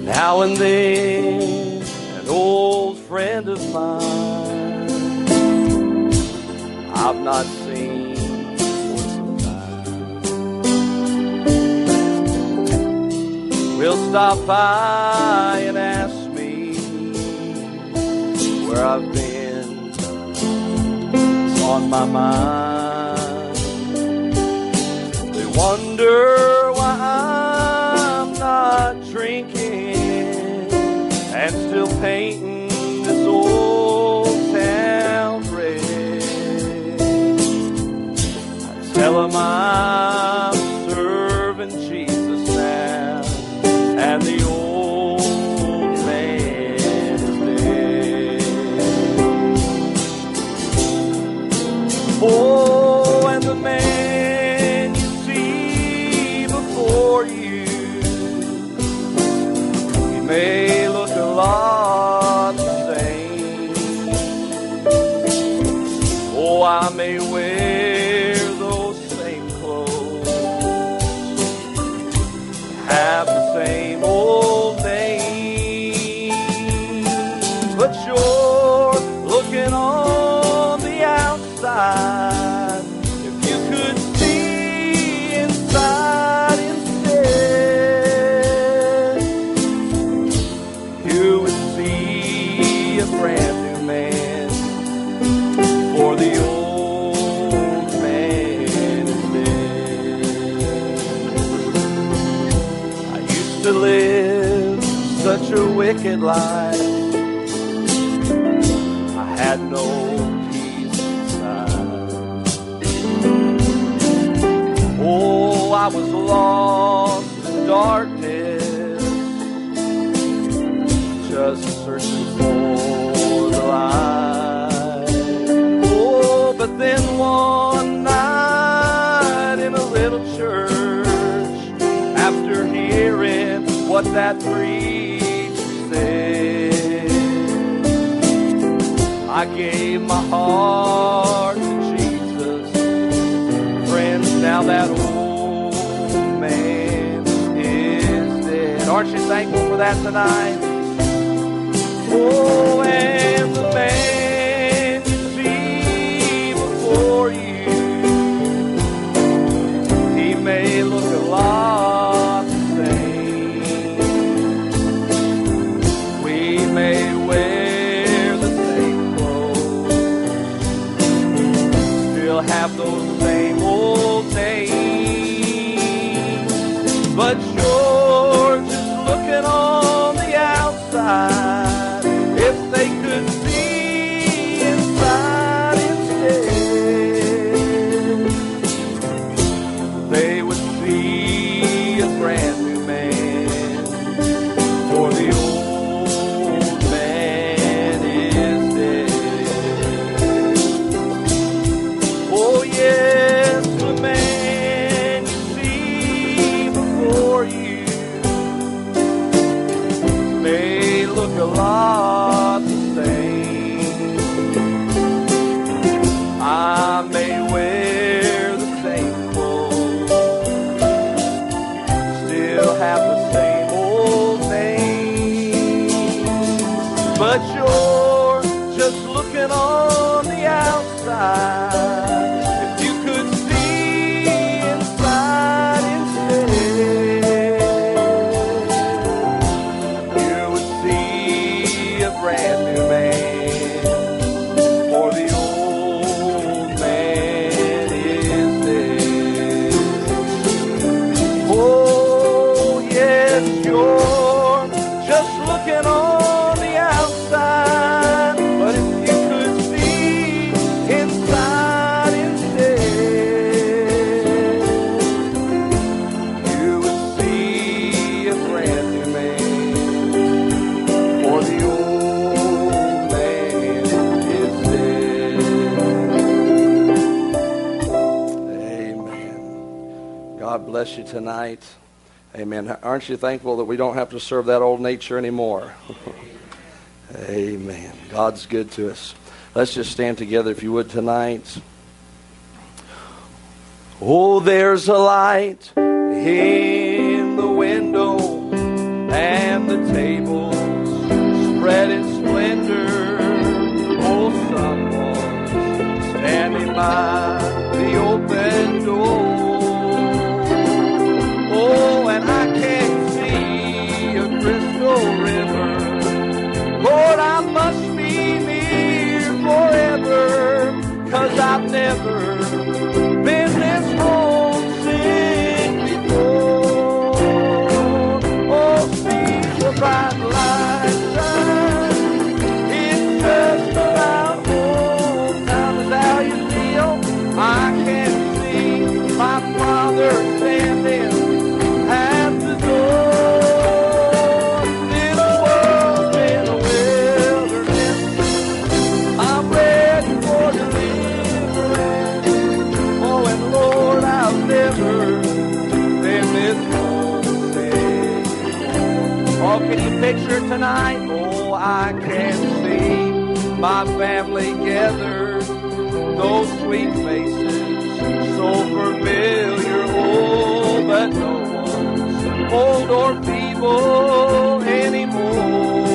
Now and then, an old friend of mine I've not seen for some time will stop by and ask me where I've been. It's on my mind. They wonder why I'm not drinking and still painting this old town red. I tell them I'm serving Jesus now, and the old man is dead. Oh, and the man you see before you, he may look a lot the same. Oh, I may wear those same clothes, have the same old name, but you're looking on the outside. If you could see inside instead, you would see a brand new man, for the old man is dead. I used to live such a wicked life. I had no peace inside. Oh, I was lost in darkness, just searching for the light. Oh, but then one night in a little church, after hearing what that preacher said, I gave my heart to Jesus. Friends, now that old man is dead. Aren't you thankful for that tonight? Oh, and the man you see before you, he may look a lot the same. We may wear the same clothes, still have those same old names, but you're just looking on the outside. If they could see inside instead, they would see a brand new man, for the old man is dead. Oh yes, the man you see before you may look a lot the same. I may wear the same clothes, still have the same old name, but you're just looking on the outside. If you could see inside instead, you would see a brand new man, for the old man is dead. Oh, yes, you're just looking on the outside, but if you could see inside instead, you would see a brand new man, for the old man is dead. Amen. God bless you tonight. Amen. Aren't you thankful that we don't have to serve that old nature anymore? Amen. God's good to us. Let's just stand together if you would tonight. Oh, there's a light in the window, and the tables spread in splendor. Oh, someone's standing by the open door. Oh, and I can see a crystal river. Lord, I must be near forever, 'cause I've never been this homesick before. Oh, see the bright light shine. It's just about home time. Is that how you feel? I can see my Father standing at the door. This world's been a wilderness. I'm ready for deliverance. Oh, and Lord, I've never been this homesick. Oh, can you picture it tonight? Oh, I can see my family gathered, those sweet faces, so familiar. Oh, but no one's old or feeble anymore.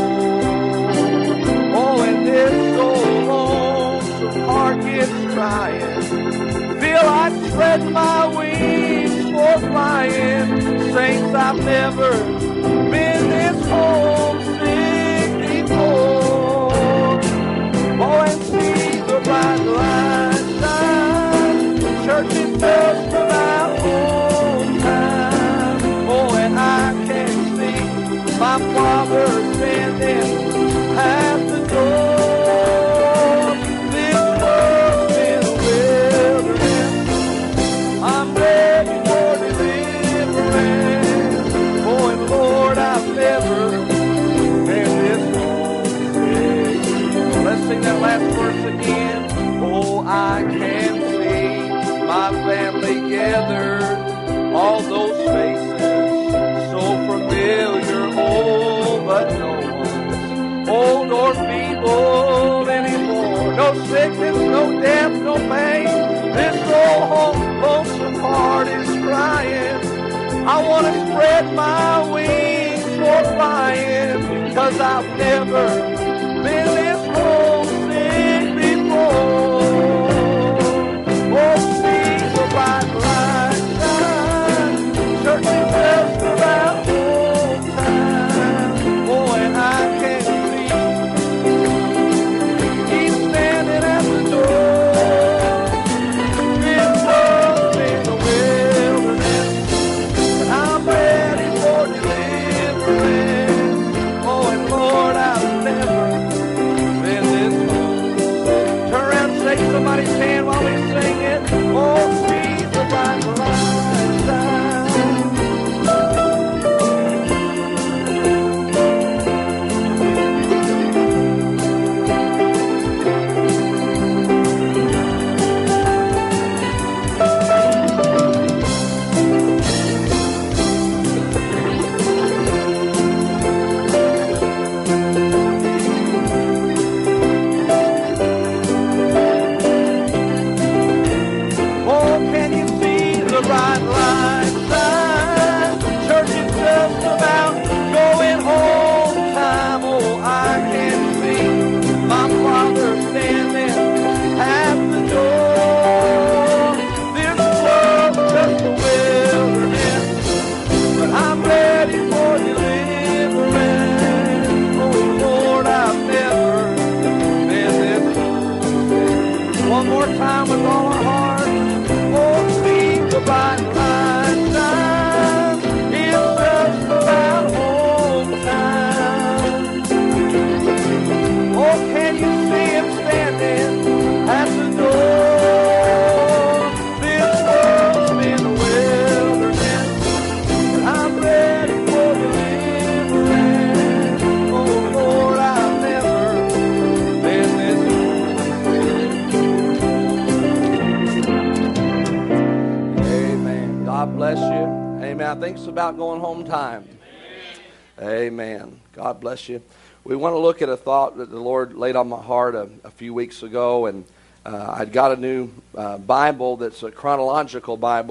Oh, and this old lonesome heart gets crying. Feel like spreading my wings for flying. Saints, I've never been this homesick before. Oh, and see the bright light shine. Church is just about home time. Oh, and I can see my Father standing at the door. This world's been a wilderness. I'm ready for deliverance. Oh, and Lord, I've never been this homesick. Let's sing that last verse again. Oh, I can see my family gathered, all those faces so familiar. Oh, but no one's old or feeble anymore. No sickness, no death, no pain. This old lonesome heart is crying. I want to spread my wings for flying, 'cause I've never been this homesick before. Oh, see the bright light shine. Church is just about home time. Oh, and I can see He's standing at the door. This world's been a wilderness, and I'm ready for deliverance. Oh, and Lord, I've never been this homesick. Turn around and shake somebody's hand while we sing it. Oh, see the bright light shine. Oh, can you see the bright light shine? Church is just about going home time. Oh, I can see my Father standing at the door. This world's just a wilderness, but I'm ready for deliverance. Oh, Lord, I've never been this homesick. One more time with all our heart. Oh, see the bright light shine. It's just about home time. Oh, can you see Him standing at the door? This world's been a wilderness, but I'm ready for deliverance. Oh, Lord, I've never been this homesick. Amen. God bless you. Amen. I think it's about going home time. Amen. God bless you. We want to look at a thought that the Lord laid on my heart a few weeks ago, and I'd got a new Bible that's a chronological Bible,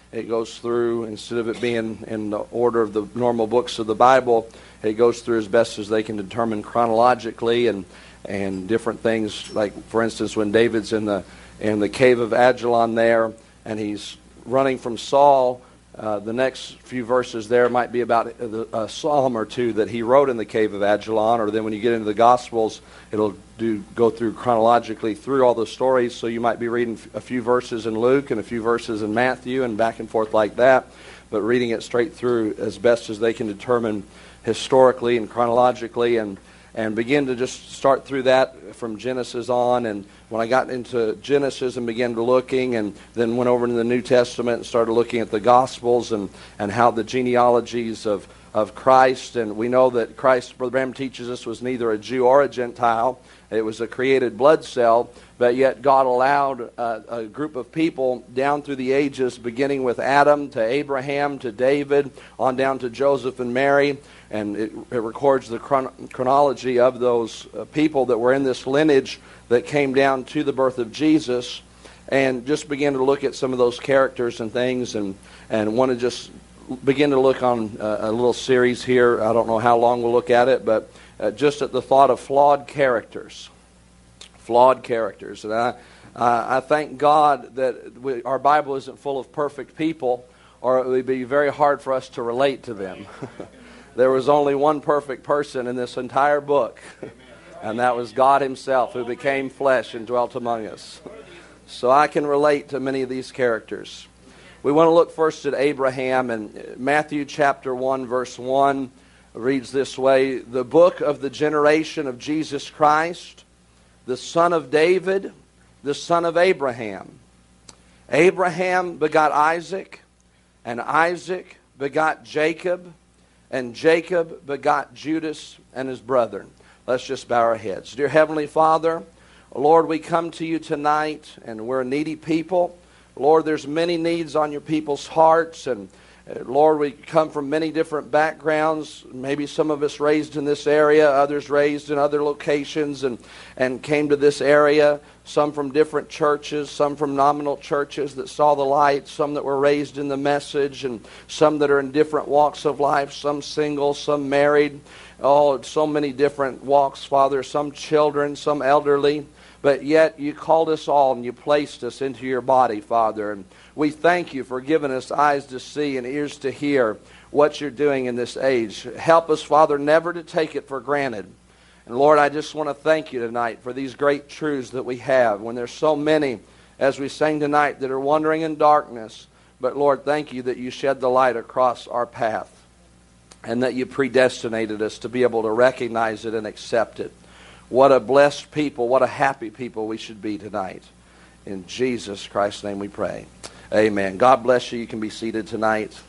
it goes through, instead of it being in the order of the normal books of the Bible, it goes through as best as they can determine chronologically, and different things. Like, for instance, when David's in the cave of Adullam there, and he's running from Saul, the next few verses there might be about a psalm or two that he wrote in the cave of Adullam, or then when you get into the Gospels, it'll go through chronologically through all the stories. So you might be reading a few verses in Luke and a few verses in Matthew and back and forth like that, but reading it straight through as best as they can determine historically and chronologically, and begin to just start through that from Genesis on. And when I got into Genesis and began to looking, and then went over into the New Testament and started looking at the Gospels and how the genealogies of Christ, and we know that Christ, Brother Branham teaches us, was neither a Jew or a Gentile. It was a created blood cell, but yet God allowed a group of people down through the ages, beginning with Adam to Abraham to David, on down to Joseph and Mary, and it records the chronology of those people that were in this lineage that came down to the birth of Jesus, and just begin to look at some of those characters and things, and want to just begin to look on a little series here. I don't know how long we'll look at it, but just at the thought of flawed characters. Flawed characters. And I thank God that our Bible isn't full of perfect people, or it would be very hard for us to relate to them. There was only one perfect person in this entire book, and that was God Himself, who became flesh and dwelt among us. So I can relate to many of these characters. We want to look first at Abraham, and Matthew chapter 1, verse 1 reads this way: the book of the generation of Jesus Christ, the son of David, the son of Abraham. Abraham begot Isaac, and Isaac begot Jacob, and Jacob begot Judas and his brethren. Let's just bow our heads. Dear Heavenly Father, Lord, we come to you tonight, and we're a needy people. Lord, there's many needs on your people's hearts, and Lord, we come from many different backgrounds. Maybe some of us raised in this area, others raised in other locations and came to this area. Some from different churches, some from nominal churches that saw the light, some that were raised in the message, and some that are in different walks of life, some single, some married. Oh, so many different walks, Father, some children, some elderly. But yet you called us all and you placed us into your body, Father. And we thank you for giving us eyes to see and ears to hear what you're doing in this age. Help us, Father, never to take it for granted. And Lord, I just want to thank you tonight for these great truths that we have, when there's so many, as we sang tonight, that are wandering in darkness. But Lord, thank you that you shed the light across our path, and that you predestinated us to be able to recognize it and accept it. What a blessed people, what a happy people we should be tonight. In Jesus Christ's name we pray. Amen. God bless you. You can be seated tonight.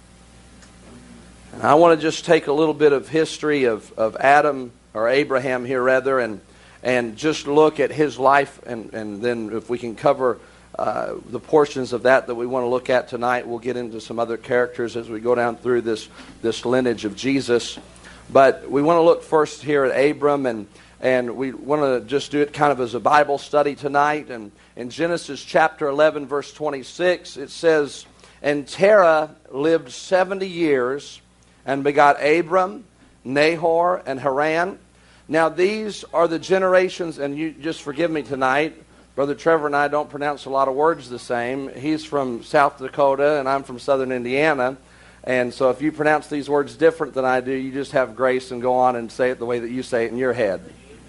And I want to just take a little bit of history of Adam, or Abraham here rather, and just look at his life, and then if we can cover the portions of that we want to look at tonight, we'll get into some other characters as we go down through this lineage of Jesus. But we want to look first here at Abram, and we want to just do it kind of as a Bible study tonight. And in Genesis chapter 11, verse 26, it says, and Terah lived 70 years and begot Abram, Nahor, and Haran. Now these are the generations, and you just forgive me tonight, Brother Trevor and I don't pronounce a lot of words the same. He's from South Dakota, and I'm from Southern Indiana. And so if you pronounce these words different than I do, you just have grace and go on and say it the way that you say it in your head.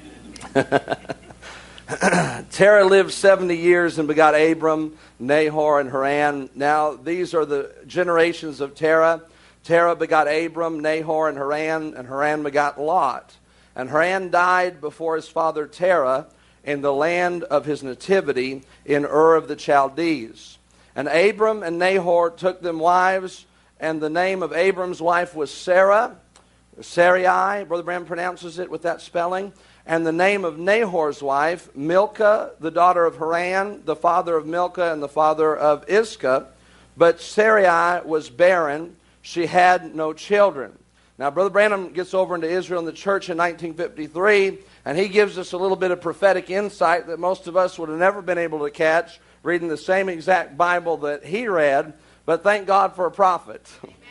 Terah lived 70 years and begot Abram, Nahor, and Haran. Now these are the generations of Terah. Terah begot Abram, Nahor, and Haran begot Lot. And Haran died before his father Terah in the land of his nativity in Ur of the Chaldees. And Abram and Nahor took them wives, and the name of Abram's wife was Sarah, Sarai, Brother Branham pronounces it with that spelling. And the name of Nahor's wife, Milcah, the daughter of Haran, the father of Milcah and the father of Iscah. But Sarai was barren. She had no children. Now, Brother Branham gets over into Israel and the church in 1953, and he gives us a little bit of prophetic insight that most of us would have never been able to catch reading the same exact Bible that he read. But thank God for a prophet.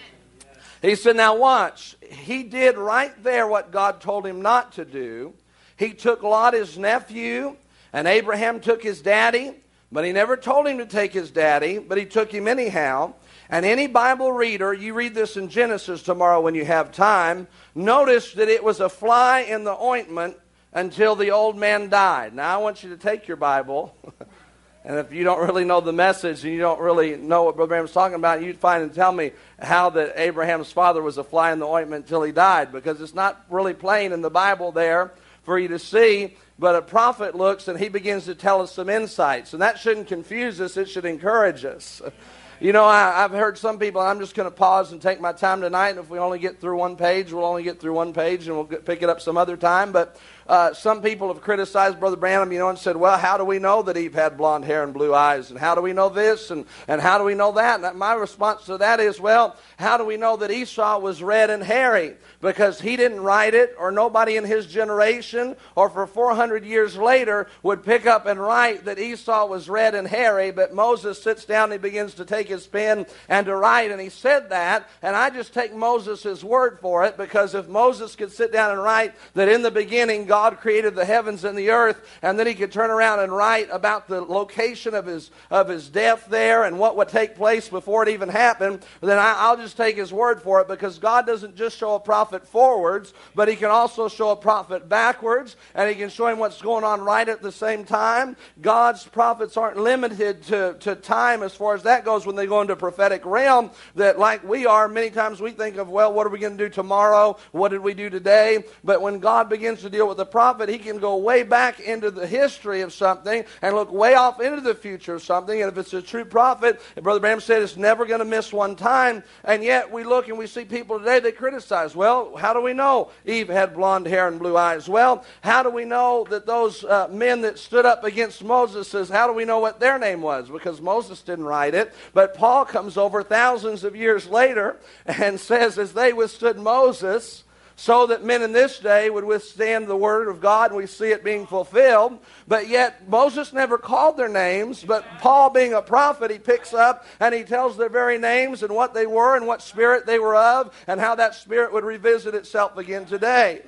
He said, now watch. He did right there what God told him not to do. He took Lot, his nephew, and Abraham took his daddy. But he never told him to take his daddy, but he took him anyhow. And any Bible reader, you read this in Genesis tomorrow when you have time, notice that it was a fly in the ointment until the old man died. Now I want you to take your Bible, and if you don't really know the message and you don't really know what Brother Branham's talking about, you'd find and tell me how that Abraham's father was a fly in the ointment until he died, because it's not really plain in the Bible there for you to see. But a prophet looks and he begins to tell us some insights. And that shouldn't confuse us. It should encourage us. You know, I've heard some people, I'm just going to pause and take my time tonight. And if we only get through one page, we'll only get through one page and we'll pick it up some other time. But some people have criticized Brother Branham, you know, and said, well, how do we know that Eve had blonde hair and blue eyes? And how do we know this? And how do we know that? And my response to that is, well, how do we know that Esau was red and hairy? Because he didn't write it, or nobody in his generation, or for 400 years later, would pick up and write that Esau was red and hairy. But Moses sits down and he begins to take his pen and to write, and he said that, and I just take Moses' word for it, because if Moses could sit down and write that in the beginning God created the heavens and the earth, and then he could turn around and write about the location of his death there and what would take place before it even happened, then I'll just take his word for it, because God doesn't just show a prophet forwards, but he can also show a prophet backwards, and he can show him what's going on right at the same time. God's prophets aren't limited to time as far as that goes when they go into prophetic realm, that like we are, many times we think of, well, what are we going to do tomorrow? What did we do today? But when God begins to deal with the prophet, he can go way back into the history of something and look way off into the future of something. And if it's a true prophet, Brother Branham said it's never going to miss one time. And yet we look and we see people today, they criticize, well, how do we know Eve had blonde hair and blue eyes? Well, how do we know that those men that stood up against Moses, how do we know what their name was? Because Moses didn't write it. But Paul comes over thousands of years later and says, as they withstood Moses, so that men in this day would withstand the word of God, and we see it being fulfilled. But yet Moses never called their names, but Paul, being a prophet, he picks up and he tells their very names and what they were and what spirit they were of, and how that spirit would revisit itself again today.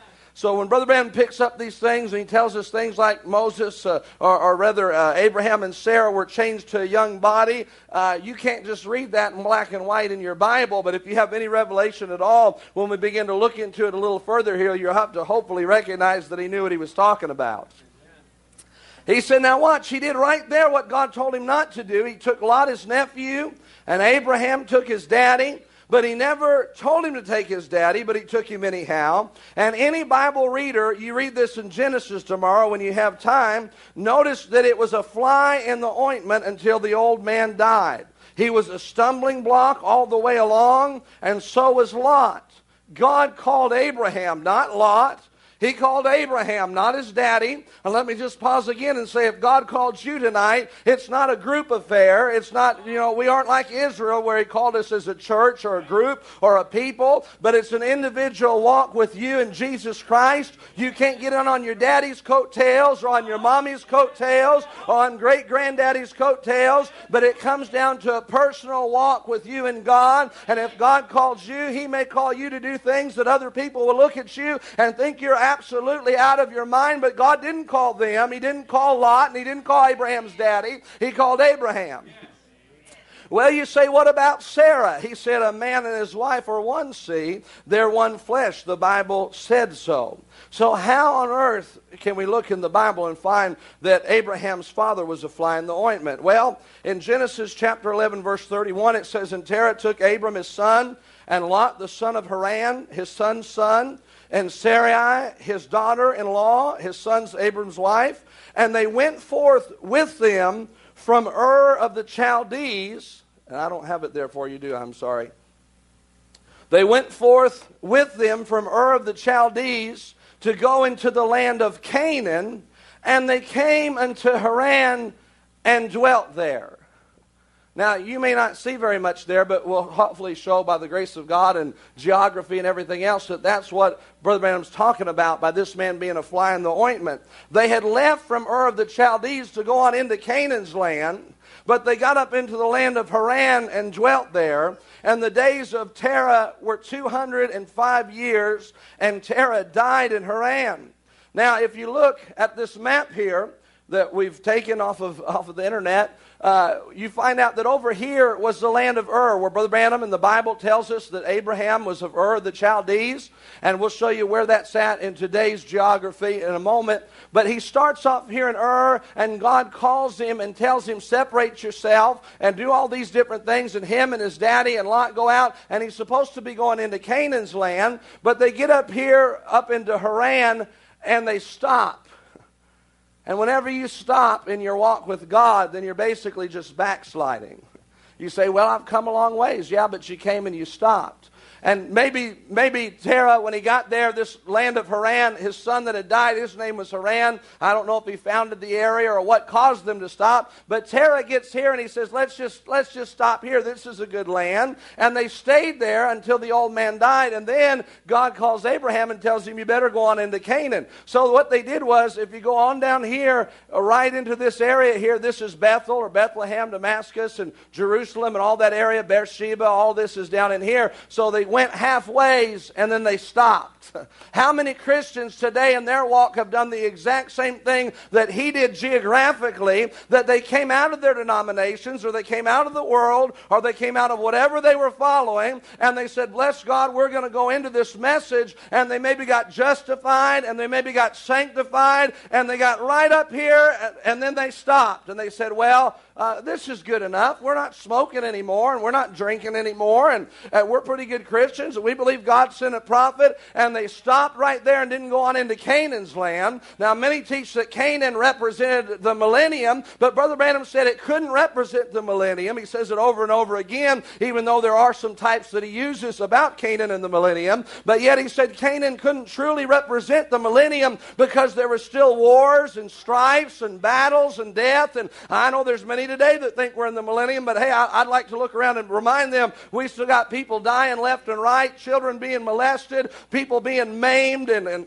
So when Brother Branham picks up these things and he tells us things like Moses, or rather Abraham and Sarah were changed to a young body, you can't just read that in black and white in your Bible. But if you have any revelation at all, when we begin to look into it a little further here, you'll have to hopefully recognize that he knew what he was talking about. He said, now watch, he did right there what God told him not to do. He took Lot, his nephew, and Abraham took his daddy. But he never told him to take his daddy, but he took him anyhow. And any Bible reader, you read this in Genesis tomorrow when you have time, notice that it was a fly in the ointment until the old man died. He was a stumbling block all the way along, and so was Lot. God called Abraham, not Lot. He called Abraham, not his daddy. And let me just pause again and say, if God called you tonight, it's not a group affair. It's not, we aren't like Israel where he called us as a church or a group or a people, but it's an individual walk with you and Jesus Christ. You can't get in on your daddy's coattails or on your mommy's coattails or on great-granddaddy's coattails, but it comes down to a personal walk with you and God. And if God calls you, he may call you to do things that other people will look at you and think you're absolutely out of your mind, but God didn't call them. He didn't call Lot, and he didn't call Abraham's daddy. He called Abraham. Well, you say, what about Sarah? He said, a man and his wife are one seed. They're one flesh. The Bible said so. So how on earth can we look in the Bible and find that Abraham's father was a fly in the ointment? Well, in Genesis chapter 11, verse 31, it says, and Terah took Abram his son, and Lot the son of Haran, his son's son, and Sarai, his daughter-in-law, his son's Abram's wife, and they went forth with them from Ur of the Chaldees, and I don't have it there for you, do I? I'm sorry. They went forth with them from Ur of the Chaldees to go into the land of Canaan, and they came unto Haran and dwelt there. Now, you may not see very much there, but we'll hopefully show by the grace of God and geography and everything else that that's what Brother Branham's talking about by this man being a fly in the ointment. They had left from Ur of the Chaldees to go on into Canaan's land, but they got up into the land of Haran and dwelt there. And the days of Terah were 205 years, and Terah died in Haran. Now, if you look at this map here that we've taken off of the internet, you find out that over here was the land of Ur, where Brother Branham in the Bible tells us that Abraham was of Ur, the Chaldees, and we'll show you where that's at in today's geography in a moment. But he starts off here in Ur, and God calls him and tells him, separate yourself and do all these different things, and him and his daddy and Lot go out, and he's supposed to be going into Canaan's land, but they get up here, up into Haran, and they stop. And whenever you stop in your walk with God, then you're basically just backsliding. You say, well, I've come a long ways. Yeah, but you came and you stopped. And maybe Terah, when he got there, this land of Haran, his son that had died, his name was Haran. I don't know if he founded the area or what caused them to stop. But Terah gets here and he says, let's just stop here. This is a good land. And they stayed there until the old man died. And then God calls Abraham and tells him, you better go on into Canaan. So what they did was, if you go on down here, right into this area here, this is Bethel or Bethlehem, Damascus, and Jerusalem, and all that area, Beersheba, all this is down in here. So they went halfways and then they stopped. How many Christians today in their walk have done the exact same thing that he did geographically, that they came out of their denominations, or they came out of the world, or they came out of whatever they were following, and they said, bless God, we're going to go into this message, and they maybe got justified, and they maybe got sanctified, and they got right up here, and then they stopped, and they said, well, this is good enough. We're not smoking anymore, and we're not drinking anymore, and we're pretty good Christians, and we believe God sent a prophet, and they stopped right there and didn't go on into Canaan's land. Now, many teach that Canaan represented the millennium, but Brother Branham said it couldn't represent the millennium. He says it over and over again, even though there are some types that he uses about Canaan and the millennium, but yet he said Canaan couldn't truly represent the millennium because there were still wars and strifes and battles and death, and I know there's many today that think we're in the millennium, but hey, I'd like to look around and remind them we still got people dying left and right, children being molested, people being maimed and in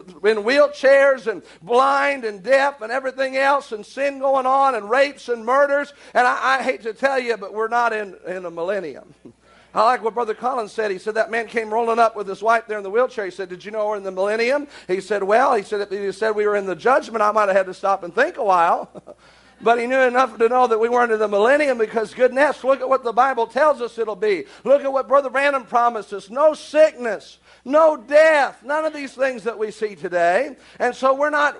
wheelchairs and blind and deaf and everything else, and sin going on and rapes and murders. And I hate to tell you, but we're not in a millennium. I like what Brother Collins said. He said that man came rolling up with his wife there in the wheelchair. He said, did you know we're in the millennium? He said, well, if he said we were in the judgment, I might have had to stop and think a while. But he knew enough to know that we weren't in the millennium, because goodness, look at what the Bible tells us it'll be. Look at what Brother Branham promised us. No sickness, no death, none of these things that we see today. And so we're not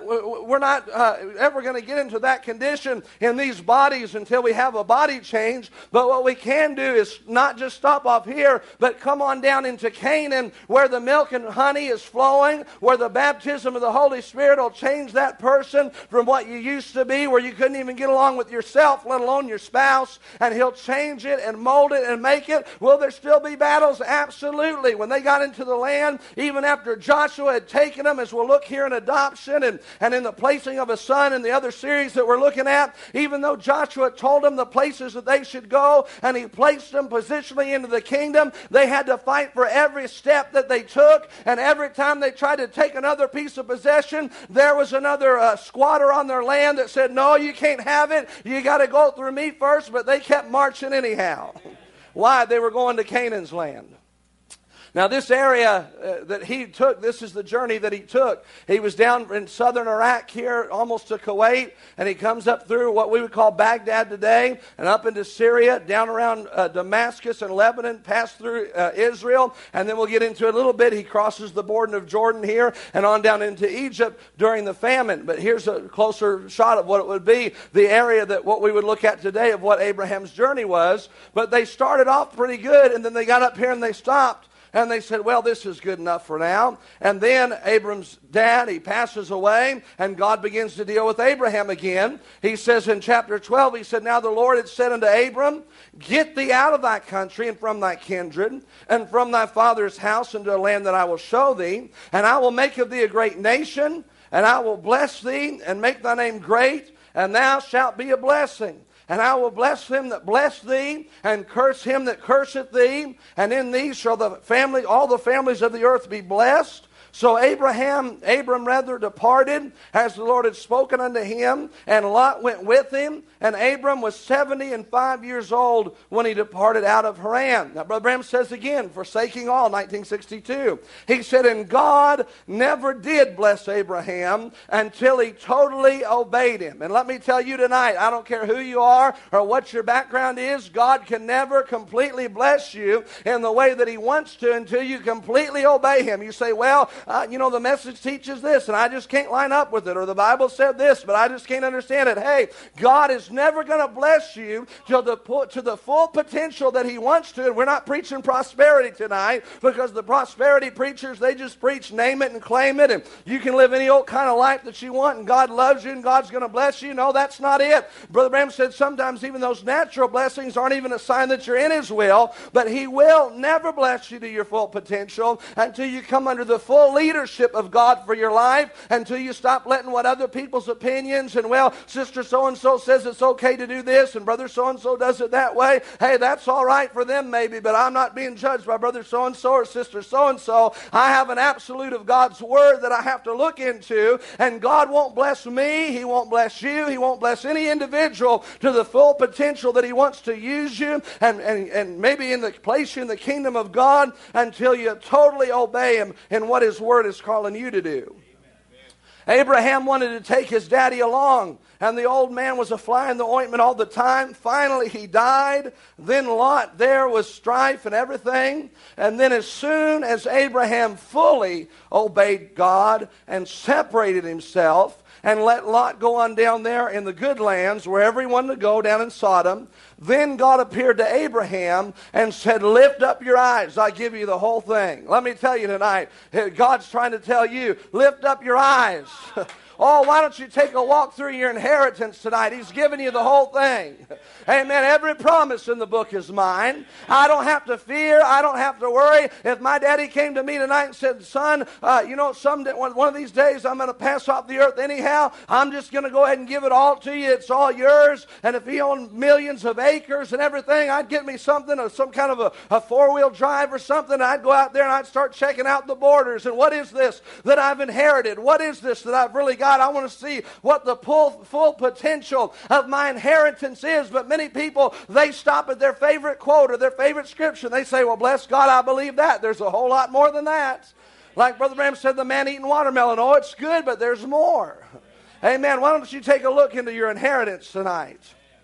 ever going to get into that condition in these bodies until we have a body change. But what we can do is not just stop off here, but come on down into Canaan, where the milk and honey is flowing, where the baptism of the Holy Spirit will change that person from what you used to be, where you couldn't even get along with yourself, let alone your spouse, and he'll change it and mold it and make it. Will there still be battles? Absolutely. When they got into the land, even after Joshua had taken them, as we'll look here in adoption and in the placing of a son in the other series that we're looking at, even though Joshua told them the places that they should go and he placed them positionally into the kingdom, they had to fight for every step that they took, and every time they tried to take another piece of possession, there was another squatter on their land that said, no, you can't have it, you got to go through me first. But they kept marching anyhow. Why? They were going to Canaan's land. Now, this area that he took, this is the journey that he took. He was down in southern Iraq here, almost to Kuwait, and he comes up through what we would call Baghdad today, and up into Syria, down around Damascus and Lebanon, past through Israel, and then we'll get into it a little bit. He crosses the border of Jordan here, and on down into Egypt during the famine. But here's a closer shot of what it would be, the area that what we would look at today of what Abraham's journey was. But they started off pretty good, and then they got up here and they stopped. And they said, well, this is good enough for now. And then Abram's dad, he passes away, and God begins to deal with Abraham again. He says in chapter 12, he said, now the Lord had said unto Abram, get thee out of thy country and from thy kindred and from thy father's house into a land that I will show thee. And I will make of thee a great nation, and I will bless thee and make thy name great, and thou shalt be a blessing. And I will bless him that bless thee, and curse him that curseth thee. And in thee shall all the families of the earth be blessed. So Abram departed, as the Lord had spoken unto him, and Lot went with him. And Abram was 75 years old when he departed out of Haran. Now, Brother Branham says again, forsaking all, 1962. He said, and God never did bless Abraham until he totally obeyed him. And let me tell you tonight, I don't care who you are or what your background is, God can never completely bless you in the way that he wants to until you completely obey him. You say, well, the message teaches this, and I just can't line up with it. Or the Bible said this, but I just can't understand it. Hey, God is never going to bless you to the full potential that he wants to. And we're not preaching prosperity tonight, because the prosperity preachers, they just preach name it and claim it, and you can live any old kind of life that you want, and God loves you, and God's going to bless you. No, that's not it. Brother Branham said sometimes even those natural blessings aren't even a sign that you're in his will, but he will never bless you to your full potential until you come under the full leadership of God for your life, until you stop letting what other people's opinions and, well, sister so-and-so says it's okay to do this, and brother so-and-so does it that way. Hey, that's all right for them maybe, but I'm not being judged by brother so-and-so or sister so-and-so. I have an absolute of God's word that I have to look into, and God won't bless me. He won't bless you. He won't bless any individual to the full potential that he wants to use you and maybe place you in the kingdom of God until you totally obey him in what his word is calling you to do. Abraham wanted to take his daddy along, and the old man was a fly in the ointment all the time. Finally, he died. Then Lot, there was strife and everything. And then as soon as Abraham fully obeyed God and separated himself and let Lot go on down there in the good lands where everyone to go down in Sodom, then God appeared to Abraham and said, lift up your eyes. I give you the whole thing. Let me tell you tonight, God's trying to tell you, lift up your eyes. Oh, why don't you take a walk through your inheritance tonight? He's giving you the whole thing. Amen. Every promise in the book is mine. I don't have to fear. I don't have to worry. If my daddy came to me tonight and said, son, someday, one of these days I'm going to pass off the earth anyhow. I'm just going to go ahead and give it all to you. It's all yours. And if he owned millions of acres and everything, I'd get me something, some kind of a four-wheel drive or something. I'd go out there and I'd start checking out the borders. And what is this that I've inherited? What is this that I've really got? I want to see what the full potential of my inheritance is. But many people, they stop at their favorite quote or their favorite scripture. And they say, well, bless God, I believe that. There's a whole lot more than that. Like Brother Branham said, the man eating watermelon. Oh, it's good, but there's more. Amen. Why don't you take a look into your inheritance tonight?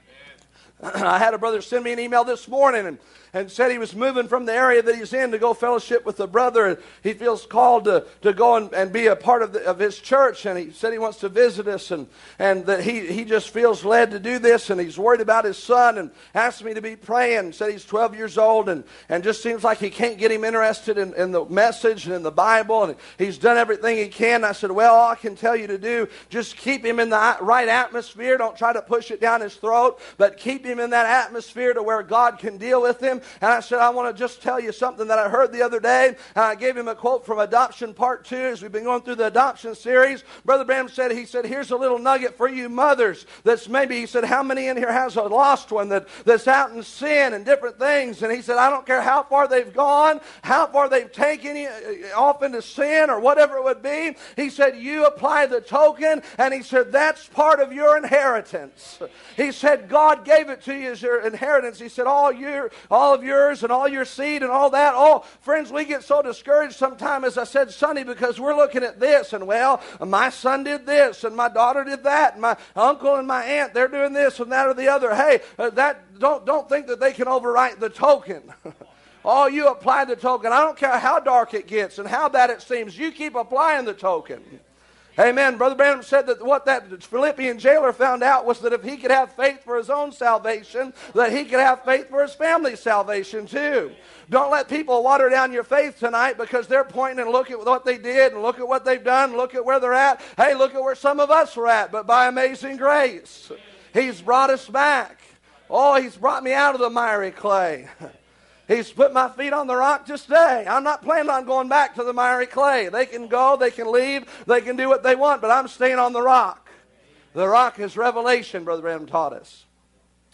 I had a brother send me an email this morning and said he was moving from the area that he's in to go fellowship with a brother. He feels called to go and be a part of his church, and he said he wants to visit us, and that he just feels led to do this, and he's worried about his son, and asked me to be praying. Said he's 12 years old, and just seems like he can't get him interested in the message and in the Bible, and he's done everything he can. I said, well, all I can tell you to do, just keep him in the right atmosphere. Don't try to push it down his throat, but keep him in that atmosphere to where God can deal with him. And I said, I want to just tell you something that I heard the other day. And I gave him a quote from Adoption Part 2 as we've been going through the adoption series. Brother Branham said, here's a little nugget for you mothers. That's maybe, he said, how many in here has a lost one that's out in sin and different things? And he said, I don't care how far they've gone, how far they've taken you off into sin or whatever it would be. He said, you apply the token. And he said, that's part of your inheritance. He said, God gave it to you as your inheritance. He said, all of yours and all your seed and all that. Oh, friends, we get so discouraged sometimes, as I said Sunday, because we're looking at this and, well, my son did this and my daughter did that and my uncle and my aunt, they're doing this and that or the other. Hey, don't think that they can overwrite the token. Oh, you apply the token. I don't care how dark it gets and how bad it seems. You keep applying the token. Amen. Brother Branham said that what that Philippian jailer found out was that if he could have faith for his own salvation, that he could have faith for his family's salvation too. Don't let people water down your faith tonight because they're pointing and look at what they did and look at what they've done, look at where they're at. Hey, look at where some of us were at, but by amazing grace, He's brought us back. Oh, He's brought me out of the miry clay. He's put my feet on the rock to stay. I'm not planning on going back to the miry clay. They can go, they can leave, they can do what they want, but I'm staying on the rock. The rock is revelation, Brother Branham taught us.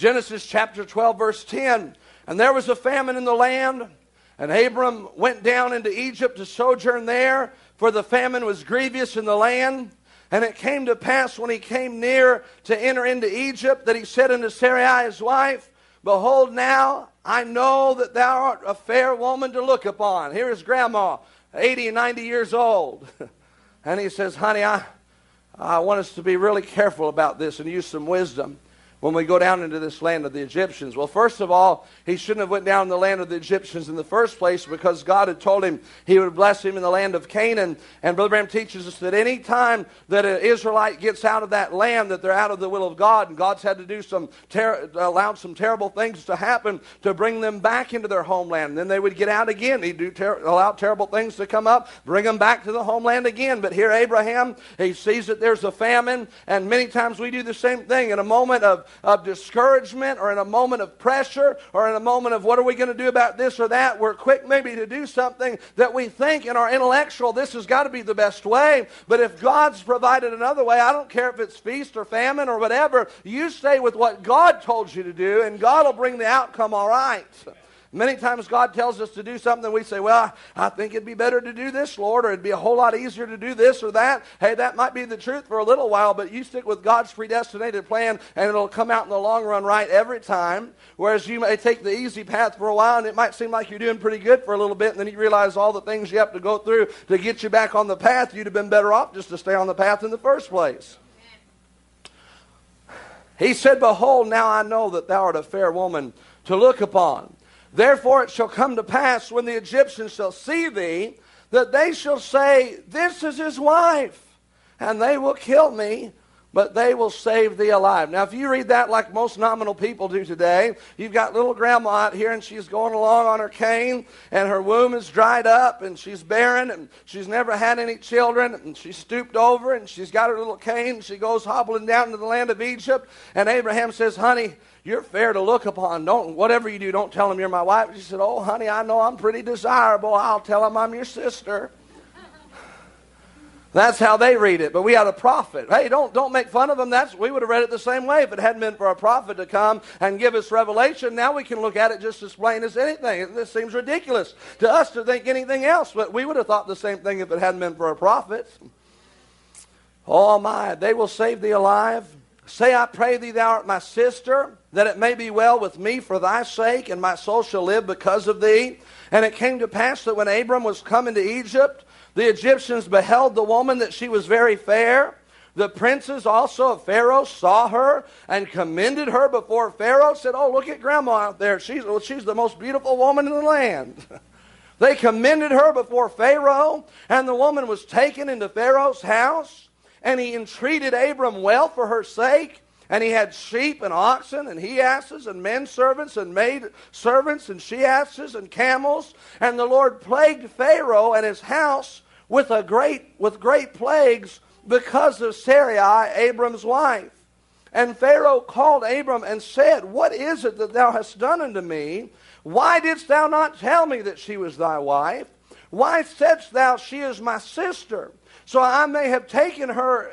Genesis chapter 12, verse 10. And there was a famine in the land, and Abram went down into Egypt to sojourn there, for the famine was grievous in the land. And it came to pass when he came near to enter into Egypt that he said unto Sarai his wife, Behold, now I know that thou art a fair woman to look upon. Here is grandma, 80 and 90 years old. And he says, honey, I want us to be really careful about this and use some wisdom when we go down into this land of the Egyptians. Well, first of all, he shouldn't have went down in the land of the Egyptians in the first place, because God had told him he would bless him in the land of Canaan. And Brother Branham teaches us that any time that an Israelite gets out of that land, that they're out of the will of God, and God's had to do allowed some terrible things to happen to bring them back into their homeland. And then they would get out again. He'd allow terrible things to come up, bring them back to the homeland again. But here Abraham, he sees that there's a famine, and many times we do the same thing in a moment of discouragement, or in a moment of pressure, or in a moment of what are we going to do about this or that. We're quick maybe to do something that we think in our intellectual, this has got to be the best way. But if God's provided another way, I don't care if it's feast or famine or whatever, you stay with what God told you to do, and God will bring the outcome all right. Many times God tells us to do something, we say, well, I think it'd be better to do this, Lord, or it'd be a whole lot easier to do this or that. Hey, that might be the truth for a little while, but you stick with God's predestinated plan, and it'll come out in the long run right every time. Whereas you may take the easy path for a while, and it might seem like you're doing pretty good for a little bit, and then you realize all the things you have to go through to get you back on the path. You'd have been better off just to stay on the path in the first place. He said, Behold, now I know that thou art a fair woman to look upon. Therefore it shall come to pass, when the Egyptians shall see thee, that they shall say, This is his wife, and they will kill me, but they will save thee alive. Now, if you read that like most nominal people do today, you've got little grandma out here, and she's going along on her cane, and her womb is dried up, and she's barren, and she's never had any children, and she's stooped over, and she's got her little cane, and she goes hobbling down to the land of Egypt, and Abraham says, Honey, you're fair to look upon. Whatever you do, don't tell them you're my wife. She said, Oh, honey, I know I'm pretty desirable. I'll tell them I'm your sister. That's how they read it. But we had a prophet. Hey, don't make fun of them. We would have read it the same way if it hadn't been for a prophet to come and give us revelation. Now we can look at it just as plain as anything. This seems ridiculous to us to think anything else, but we would have thought the same thing if it hadn't been for a prophet. Oh my, they will save thee alive. Say, I pray thee, thou art my sister, that it may be well with me for thy sake, and my soul shall live because of thee. And it came to pass that when Abram was come into Egypt, the Egyptians beheld the woman, that she was very fair. The princes also of Pharaoh saw her and commended her before Pharaoh, said, Oh, look at grandma out there. She's the most beautiful woman in the land. They commended her before Pharaoh, and the woman was taken into Pharaoh's house. And he entreated Abram well for her sake. And he had sheep and oxen and he-asses and men servants and maid servants and she-asses and camels. And the Lord plagued Pharaoh and his house with great plagues because of Sarai, Abram's wife. And Pharaoh called Abram and said, What is it that thou hast done unto me? Why didst thou not tell me that she was thy wife? Why saidst thou, She is my sister? So I might have taken her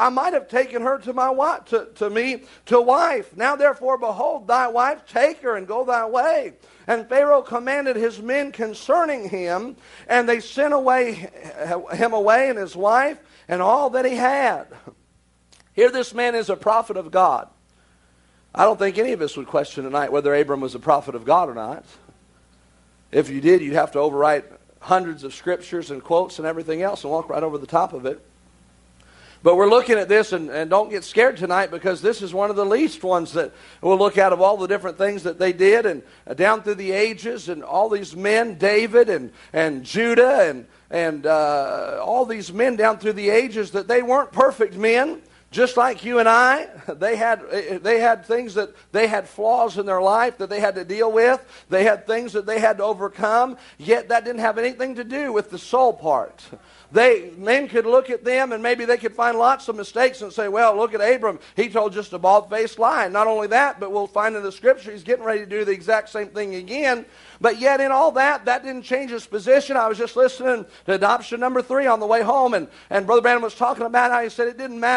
to my wife, to me to wife. Now therefore, behold, thy wife, take her and go thy way. And Pharaoh commanded his men concerning him, and they sent him away and his wife and all that he had. Here this man is a prophet of God. I don't think any of us would question tonight whether Abram was a prophet of God or not. If you did, you'd have to overwrite hundreds of scriptures and quotes and everything else and walk right over the top of it. But we're looking at this, and don't get scared tonight, because this is one of the least ones that we'll look at of all the different things that they did, and down through the ages, and all these men, David and Judah and all these men down through the ages, that they weren't perfect men. Just like you and I, they had things that they had flaws in their life that they had to deal with. They had things that they had to overcome, yet that didn't have anything to do with the soul part. Men could look at them and maybe they could find lots of mistakes and say, well, look at Abram. He told just a bald-faced lie. Not only that, but we'll find in the scripture he's getting ready to do the exact same thing again. But yet in all that didn't change his position. I was just listening to adoption number 3 on the way home, and Brother Branham was talking about how he said it didn't matter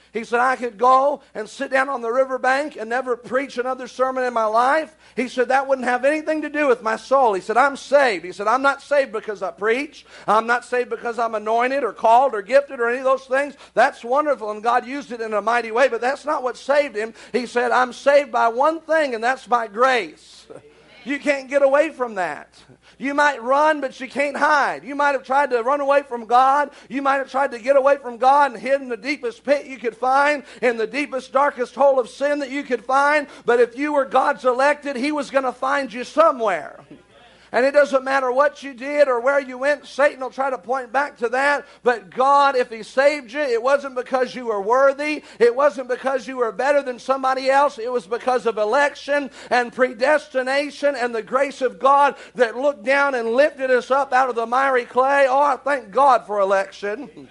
He said, I could go and sit down on the riverbank and never preach another sermon in my life. He said, that wouldn't have anything to do with my soul. He said, I'm saved. He said, I'm not saved because I preach. I'm not saved because I'm anointed or called or gifted or any of those things. That's wonderful, and God used it in a mighty way, but that's not what saved him. He said, I'm saved by one thing, and that's by grace. You can't get away from that. You might run, but you can't hide. You might have tried to run away from God. You might have tried to get away from God and hid in the deepest pit you could find, in the deepest, darkest hole of sin that you could find. But if you were God's elected, He was going to find you somewhere. And it doesn't matter what you did or where you went, Satan will try to point back to that. But God, if He saved you, it wasn't because you were worthy. It wasn't because you were better than somebody else. It was because of election and predestination and the grace of God that looked down and lifted us up out of the miry clay. Oh, I thank God for election.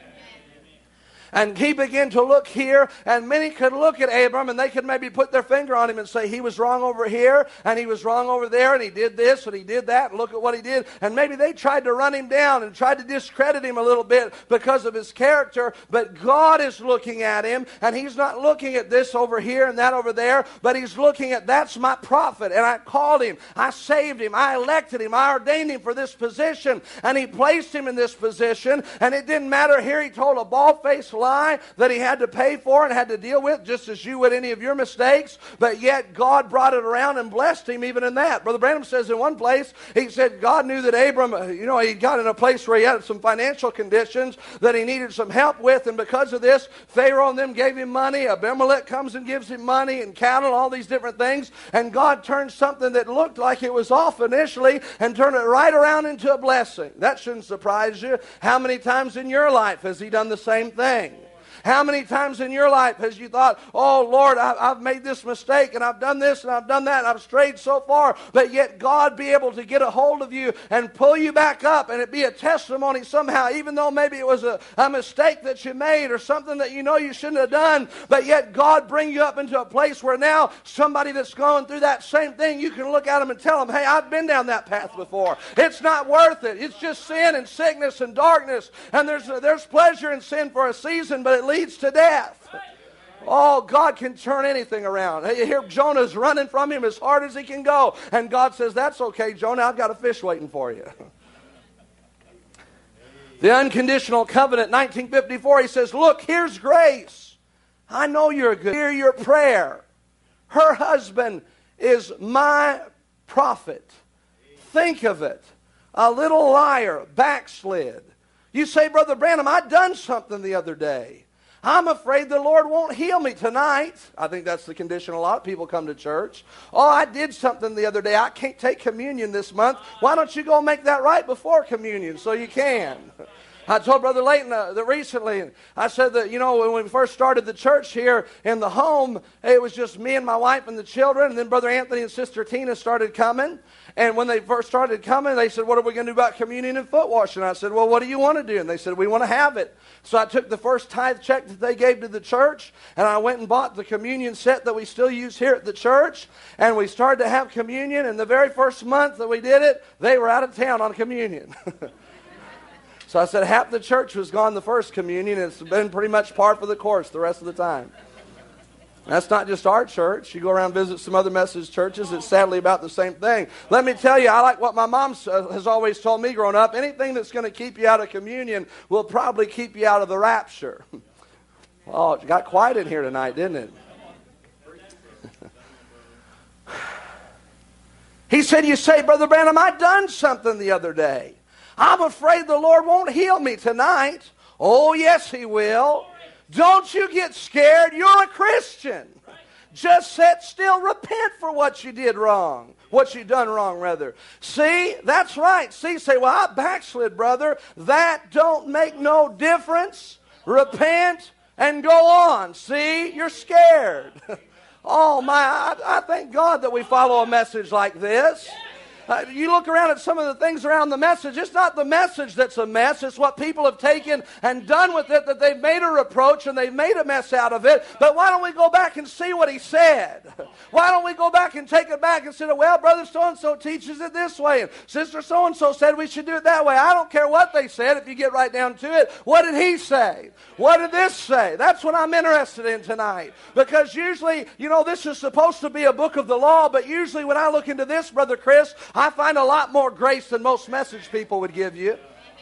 And he began to look here, and many could look at Abram, and they could maybe put their finger on him and say, he was wrong over here, and he was wrong over there, and he did this, and he did that, and look at what he did. And maybe they tried to run him down and tried to discredit him a little bit because of his character, but God is looking at him, and He's not looking at this over here and that over there, but He's looking at, that's my prophet, and I called him, I saved him, I elected him, I ordained him for this position, and He placed him in this position, and it didn't matter here, he told a bald-faced lie that he had to pay for and had to deal with, just as you would any of your mistakes, but yet God brought it around and blessed him even in that. Brother Branham says in one place, he said God knew that Abram, he got in a place where he had some financial conditions that he needed some help with, and because of this, Pharaoh and them gave him money, Abimelech comes and gives him money and cattle, all these different things, and God turned something that looked like it was off initially and turned it right around into a blessing. That shouldn't surprise you. How many times in your life has He done the same thing? How many times in your life has you thought, oh Lord, I've made this mistake and I've done this and I've done that and I've strayed so far, but yet God be able to get a hold of you and pull you back up, and it be a testimony somehow, even though maybe it was a mistake that you made or something that you know you shouldn't have done, but yet God bring you up into a place where now somebody that's going through that same thing, you can look at them and tell them, hey, I've been down that path before. It's not worth it. It's just sin and sickness and darkness, and there's pleasure in sin for a season, but it leads to death. Oh, God can turn anything around. You hear Jonah's running from him as hard as he can go, and God says, that's okay, Jonah, I've got a fish waiting for you. The unconditional covenant, 1954, he says, look, here's grace. I know you're good. Hear your prayer. Her husband is my prophet. Think of it. A little liar, backslid. You say, Brother Branham, I done something the other day. I'm afraid the Lord won't heal me tonight. I think that's the condition a lot of people come to church. Oh, I did something the other day. I can't take communion this month. Why don't you go make that right before communion so you can? I told Brother Layton that recently, I said that, when we first started the church here in the home, it was just me and my wife and the children, and then Brother Anthony and Sister Tina started coming. And when they first started coming, they said, what are we going to do about communion and foot washing? I said, well, what do you want to do? And they said, we want to have it. So I took the first tithe check that they gave to the church, and I went and bought the communion set that we still use here at the church, and we started to have communion, and the very first month that we did it, they were out of town on communion. So I said half the church was gone the first communion, and it's been pretty much par for the course the rest of the time. That's not just our church. You go around and visit some other Methodist churches, it's sadly about the same thing. Let me tell you, I like what my mom has always told me growing up. Anything that's going to keep you out of communion will probably keep you out of the rapture. Oh, it got quiet in here tonight, didn't it? He said, you say, Brother Branham, I done something the other day. I'm afraid the Lord won't heal me tonight. Oh, yes, He will. Don't you get scared. You're a Christian. Just sit still. Repent for what you did wrong. What you done wrong, rather. See, that's right. See, say, well, I backslid, brother. That don't make no difference. Repent and go on. See, you're scared. Oh, my, I thank God that we follow a message like this. You look around at some of the things around the message, it's not the message that's a mess. It's what people have taken and done with it, that they've made a reproach and they've made a mess out of it. But why don't we go back and see what he said? Why don't we go back and take it back and say, well, brother so-and-so teaches it this way, and sister so-and-so said we should do it that way. I don't care what they said if you get right down to it. What did he say? What did this say? That's what I'm interested in tonight. Because usually, this is supposed to be a book of the law, but usually when I look into this, Brother Chris, I find a lot more grace than most message people would give you.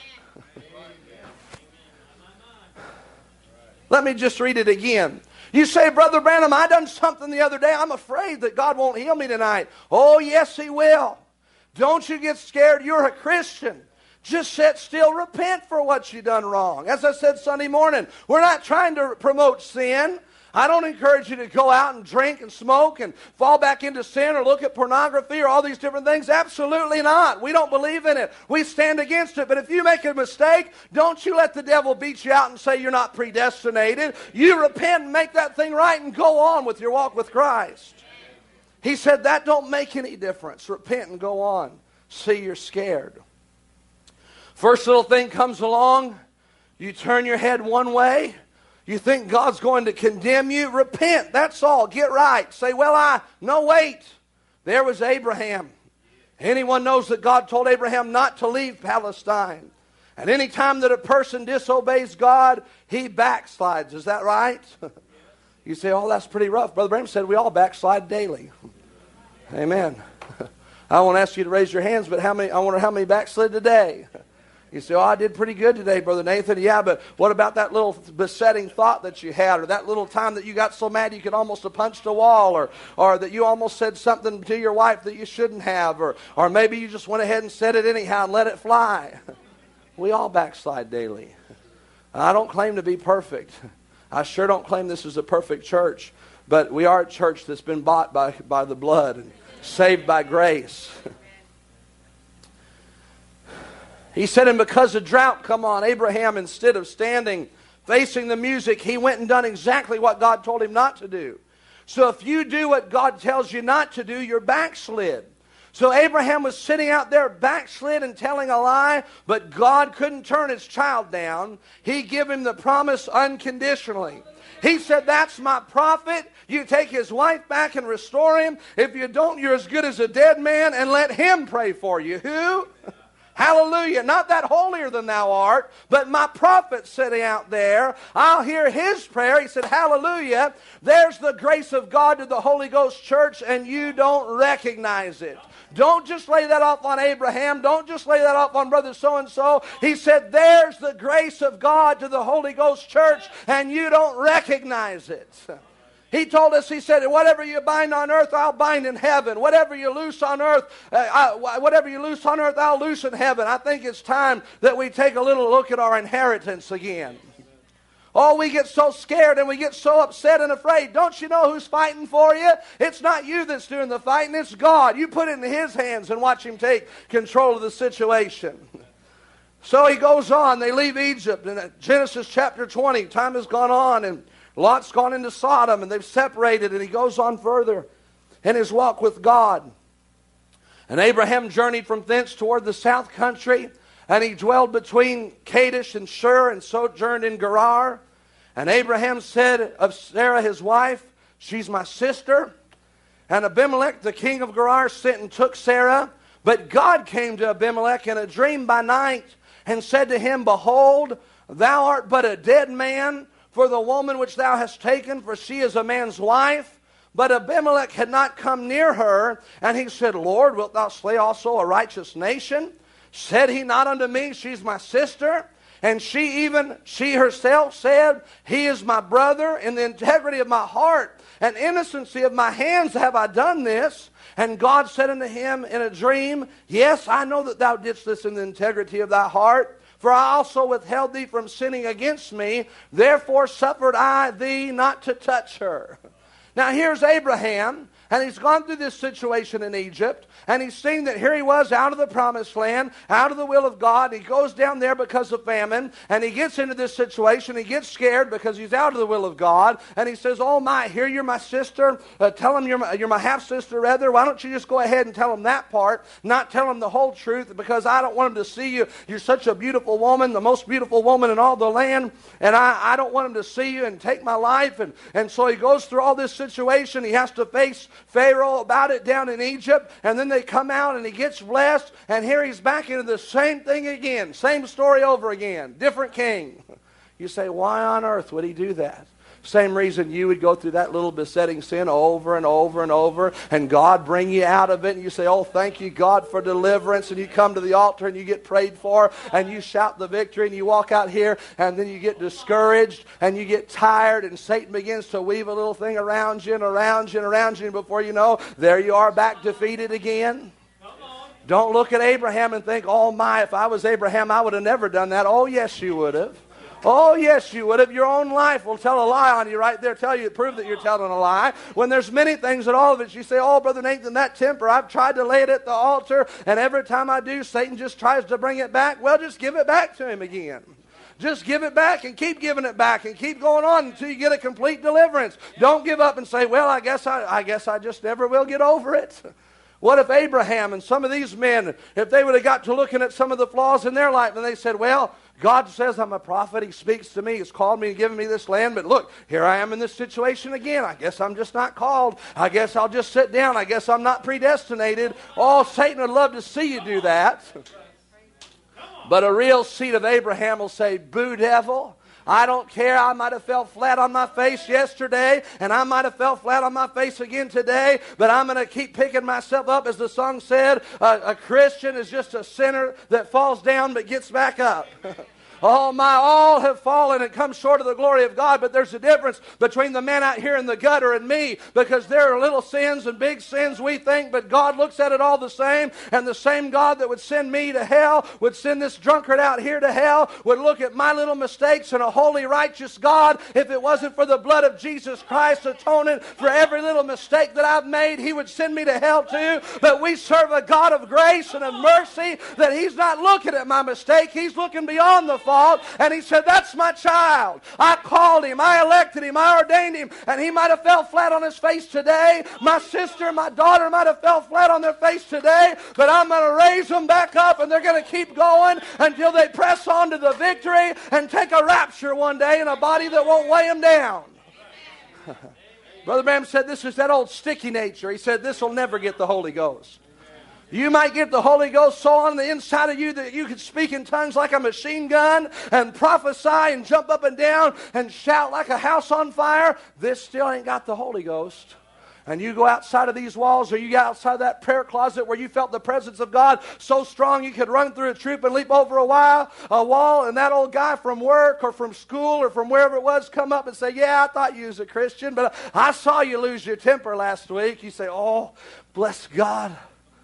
Let me just read it again. You say, Brother Branham, I done something the other day. I'm afraid that God won't heal me tonight. Oh, yes, He will. Don't you get scared. You're a Christian. Just sit still. Repent for what you done wrong. As I said Sunday morning, we're not trying to promote sin. I don't encourage you to go out and drink and smoke and fall back into sin or look at pornography or all these different things. Absolutely not. We don't believe in it. We stand against it. But if you make a mistake, don't you let the devil beat you out and say you're not predestinated. You repent and make that thing right and go on with your walk with Christ. He said that don't make any difference. Repent and go on. See, you're scared. First little thing comes along, you turn your head one way. You think God's going to condemn you? Repent, that's all. Get right. Say, no, wait. There was Abraham. Anyone knows that God told Abraham not to leave Palestine. And any time that a person disobeys God, he backslides. Is that right? You say, that's pretty rough. Brother Branham said we all backslide daily. Amen. I won't ask you to raise your hands, but I wonder how many backslid today. You say, I did pretty good today, Brother Nathan. Yeah, but what about that little besetting thought that you had, or that little time that you got so mad you could almost have punched a wall, or that you almost said something to your wife that you shouldn't have, or maybe you just went ahead and said it anyhow and let it fly. We all backslide daily. I don't claim to be perfect. I sure don't claim this is a perfect church, but we are a church that's been bought by the blood and saved by grace. He said, and because of drought come on, Abraham, instead of standing facing the music, he went and done exactly what God told him not to do. So if you do what God tells you not to do, you're backslid. So Abraham was sitting out there backslid and telling a lie, but God couldn't turn his child down. He gave him the promise unconditionally. He said, that's my prophet. You take his wife back and restore him. If you don't, you're as good as a dead man, and let him pray for you. Who? Hallelujah. Not that holier than thou art, but my prophet sitting out there. I'll hear his prayer. He said, hallelujah. There's the grace of God to the Holy Ghost Church, and you don't recognize it. Don't just lay that off on Abraham. Don't just lay that off on brother so-and-so. He said, there's the grace of God to the Holy Ghost Church, and you don't recognize it. He told us, he said, whatever you bind on earth, I'll bind in heaven. Whatever you loose on earth, I'll loose in heaven. I think it's time that we take a little look at our inheritance again. Oh, we get so scared and we get so upset and afraid. Don't you know who's fighting for you? It's not you that's doing the fighting, it's God. You put it in his hands and watch him take control of the situation. So he goes on. They leave Egypt. In Genesis chapter 20, time has gone on, and Lot's gone into Sodom, and they've separated, and he goes on further in his walk with God. And Abraham journeyed from thence toward the south country, and he dwelled between Kadesh and Shur, and sojourned in Gerar. And Abraham said of Sarah his wife, she's my sister. And Abimelech, the king of Gerar, sent and took Sarah. But God came to Abimelech in a dream by night, and said to him, behold, thou art but a dead man, for the woman which thou hast taken, for she is a man's wife. But Abimelech had not come near her, and he said, Lord, wilt thou slay also a righteous nation? Said he not unto me, she's my sister? And she herself said, he is my brother. In the integrity of my heart and innocency of my hands have I done this. And God said unto him in a dream, yes, I know that thou didst this in the integrity of thy heart. For I also withheld thee from sinning against me. Therefore suffered I thee not to touch her. Now here's Abraham. And he's gone through this situation in Egypt, and he's seen that here he was out of the promised land, out of the will of God. He goes down there because of famine, and he gets into this situation. He gets scared because he's out of the will of God, and he says, oh my, here you're my sister. Tell him you're my half-sister rather. Why don't you just go ahead and tell him that part, not tell him the whole truth, because I don't want him to see you. You're such a beautiful woman, the most beautiful woman in all the land, and I don't want him to see you and take my life. And so he goes through all this situation. He has to face Pharaoh about it down in Egypt, and then they come out and he gets blessed, and here he's back into the same thing again, same story over again, different king. You say, why on earth would he do that? Same reason you would go through that little besetting sin over and over and over, and God bring you out of it, and you say, oh, thank you, God, for deliverance, and you come to the altar and you get prayed for, and you shout the victory, and you walk out here, and then you get discouraged, and you get tired, and Satan begins to weave a little thing around you and around you and around you, and before you know, there you are back defeated again. Don't look at Abraham and think, oh my, if I was Abraham, I would have never done that. Oh, yes, you would have. Oh, yes, you would have. Your own life will tell a lie on you right there, prove that you're telling a lie. When there's many things in all of it, you say, oh, Brother Nathan, that temper, I've tried to lay it at the altar, and every time I do, Satan just tries to bring it back. Well, just give it back to him again. Just give it back and keep giving it back and keep going on until you get a complete deliverance. Don't give up and say, well, I guess I just never will get over it. What if Abraham and some of these men, if they would have got to looking at some of the flaws in their life and they said, well, God says I'm a prophet. He speaks to me. He's called me and given me this land. But look, here I am in this situation again. I guess I'm just not called. I guess I'll just sit down. I guess I'm not predestinated. Oh, Satan would love to see you do that. But a real seed of Abraham will say, boo, devil. I don't care. I might have fell flat on my face yesterday, and I might have fell flat on my face again today, but I'm going to keep picking myself up. As the song said, a Christian is just a sinner that falls down but gets back up. Oh my, all have fallen and come short of the glory of God, but there's a difference between the man out here in the gutter and me, because there are little sins and big sins we think, but God looks at it all the same, and the same God that would send me to hell would send this drunkard out here to hell, would look at my little mistakes, and a holy, righteous God, if it wasn't for the blood of Jesus Christ atoning for every little mistake that I've made, He would send me to hell too. But we serve a God of grace and of mercy, that He's not looking at my mistake, He's looking beyond the fault. And He said, that's my child. I called him, I elected him, I ordained him, and he might have fell flat on his face today. My sister, my daughter might have fell flat on their face today, but I'm going to raise them back up, and they're going to keep going until they press on to the victory and take a rapture one day in a body that won't weigh them down. Brother Branham said this is that old sticky nature. He said this will never get the Holy Ghost. You might get the Holy Ghost so on the inside of you that you could speak in tongues like a machine gun and prophesy and jump up and down and shout like a house on fire. This still ain't got the Holy Ghost. And you go outside of these walls, or you go outside of that prayer closet where you felt the presence of God so strong you could run through a troop and leap over a wall, and that old guy from work or from school or from wherever it was come up and say, yeah, I thought you was a Christian, but I saw you lose your temper last week. You say, oh, bless God.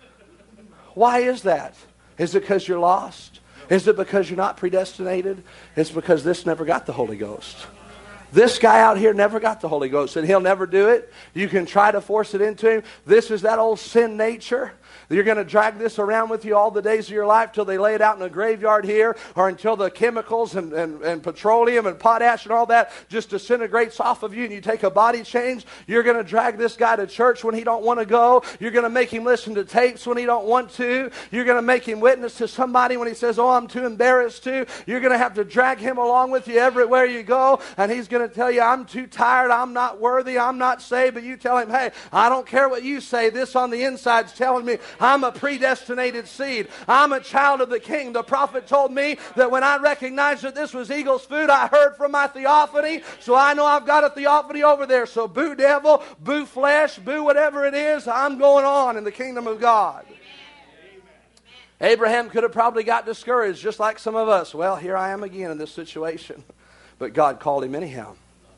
Why is that? Is it because you're lost? Is it because you're not predestinated? It's because this never got the Holy Ghost. This guy out here never got the Holy Ghost, and he'll never do it. You can try to force it into him. This is that old sin nature. You're going to drag this around with you all the days of your life till they lay it out in a graveyard here, or until the chemicals and petroleum and potash and all that just disintegrates off of you and you take a body change. You're going to drag this guy to church when he don't want to go. You're going to make him listen to tapes when he don't want to. You're going to make him witness to somebody when he says, oh, I'm too embarrassed to. You're going to have to drag him along with you everywhere you go, and he's going to tell you, I'm too tired, I'm not worthy, I'm not saved. But you tell him, hey, I don't care what you say. This on the inside's telling me I'm a predestinated seed. I'm a child of the King. The prophet told me that when I recognized that this was eagle's food, I heard from my theophany. So I know I've got a theophany over there. So boo devil, boo flesh, boo whatever it is, I'm going on in the kingdom of God. Abraham could have probably got discouraged just like some of us. Well, here I am again in this situation. But God called him anyhow.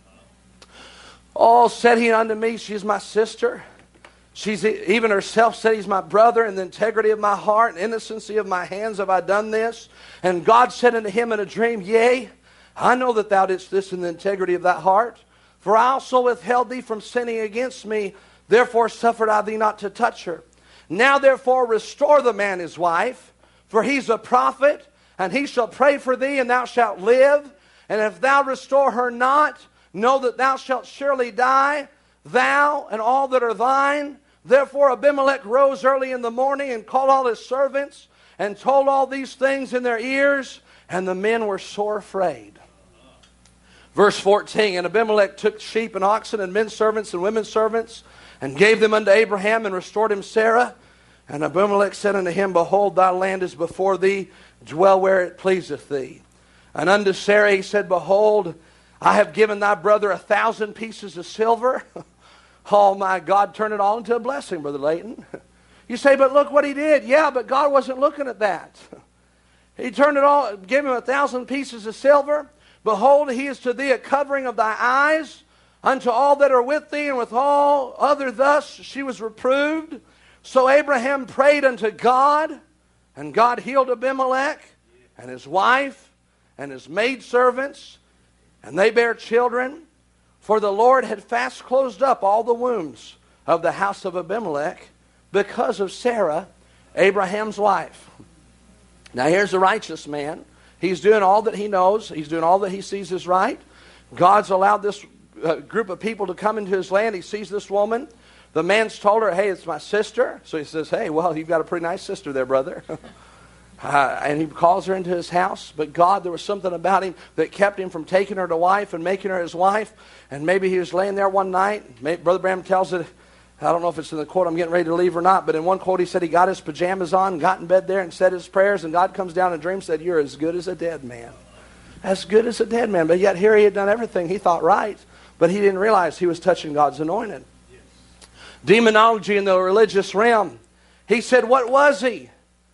Oh, said he unto me, she's my sister. She's even herself said, he's my brother. In the integrity of my heart and innocency of my hands have I done this. And God said unto him in a dream, yea, I know that thou didst this in the integrity of thy heart. For I also withheld thee from sinning against me, Therefore suffered I thee not to touch her. Now therefore restore the man his wife, for he's a prophet, and he shall pray for thee, and thou shalt live. And if thou restore her not, know that thou shalt surely die, thou and all that are thine. Therefore Abimelech rose early in the morning and called all his servants and told all these things in their ears, and the men were sore afraid. Verse 14, and Abimelech took sheep and oxen and men servants and women servants and gave them unto Abraham and restored him Sarah. And Abimelech said unto him, Behold, thy land is before thee, dwell where it pleaseth thee. And unto Sarah he said, Behold, I have given thy brother 1,000 pieces of silver. Oh my God, turn it all into a blessing, Brother Layton. You say, but look what he did. Yeah, but God wasn't looking at that. He turned it all, gave him 1,000 pieces of silver. Behold, he is to thee a covering of thy eyes. Unto all that are with thee, and with all other thus she was reproved. So Abraham prayed unto God, and God healed Abimelech, and his wife, and his maidservants, and they bare children. For the Lord had fast closed up all the wombs of the house of Abimelech, because of Sarah, Abraham's wife. Now here's a righteous man. He's doing all that he knows. He's doing all that he sees is right. God's allowed this group of people to come into his land. He sees this woman. The man's told her, hey, it's my sister. So he says, hey, well, you've got a pretty nice sister there, brother. And he calls her into his house. But God, there was something about him that kept him from taking her to wife and making her his wife. And maybe he was laying there one night. Brother Branham tells it, I don't know if it's in the quote I'm getting ready to leave or not, but in one quote he said he got his pajamas on, got in bed there and said his prayers, and God comes down in a dream and said, you're as good as a dead man. As good as a dead man. But yet here he had done everything he thought right, but he didn't realize he was touching God's anointed. Yes. Demonology in the religious realm. He said, what was he?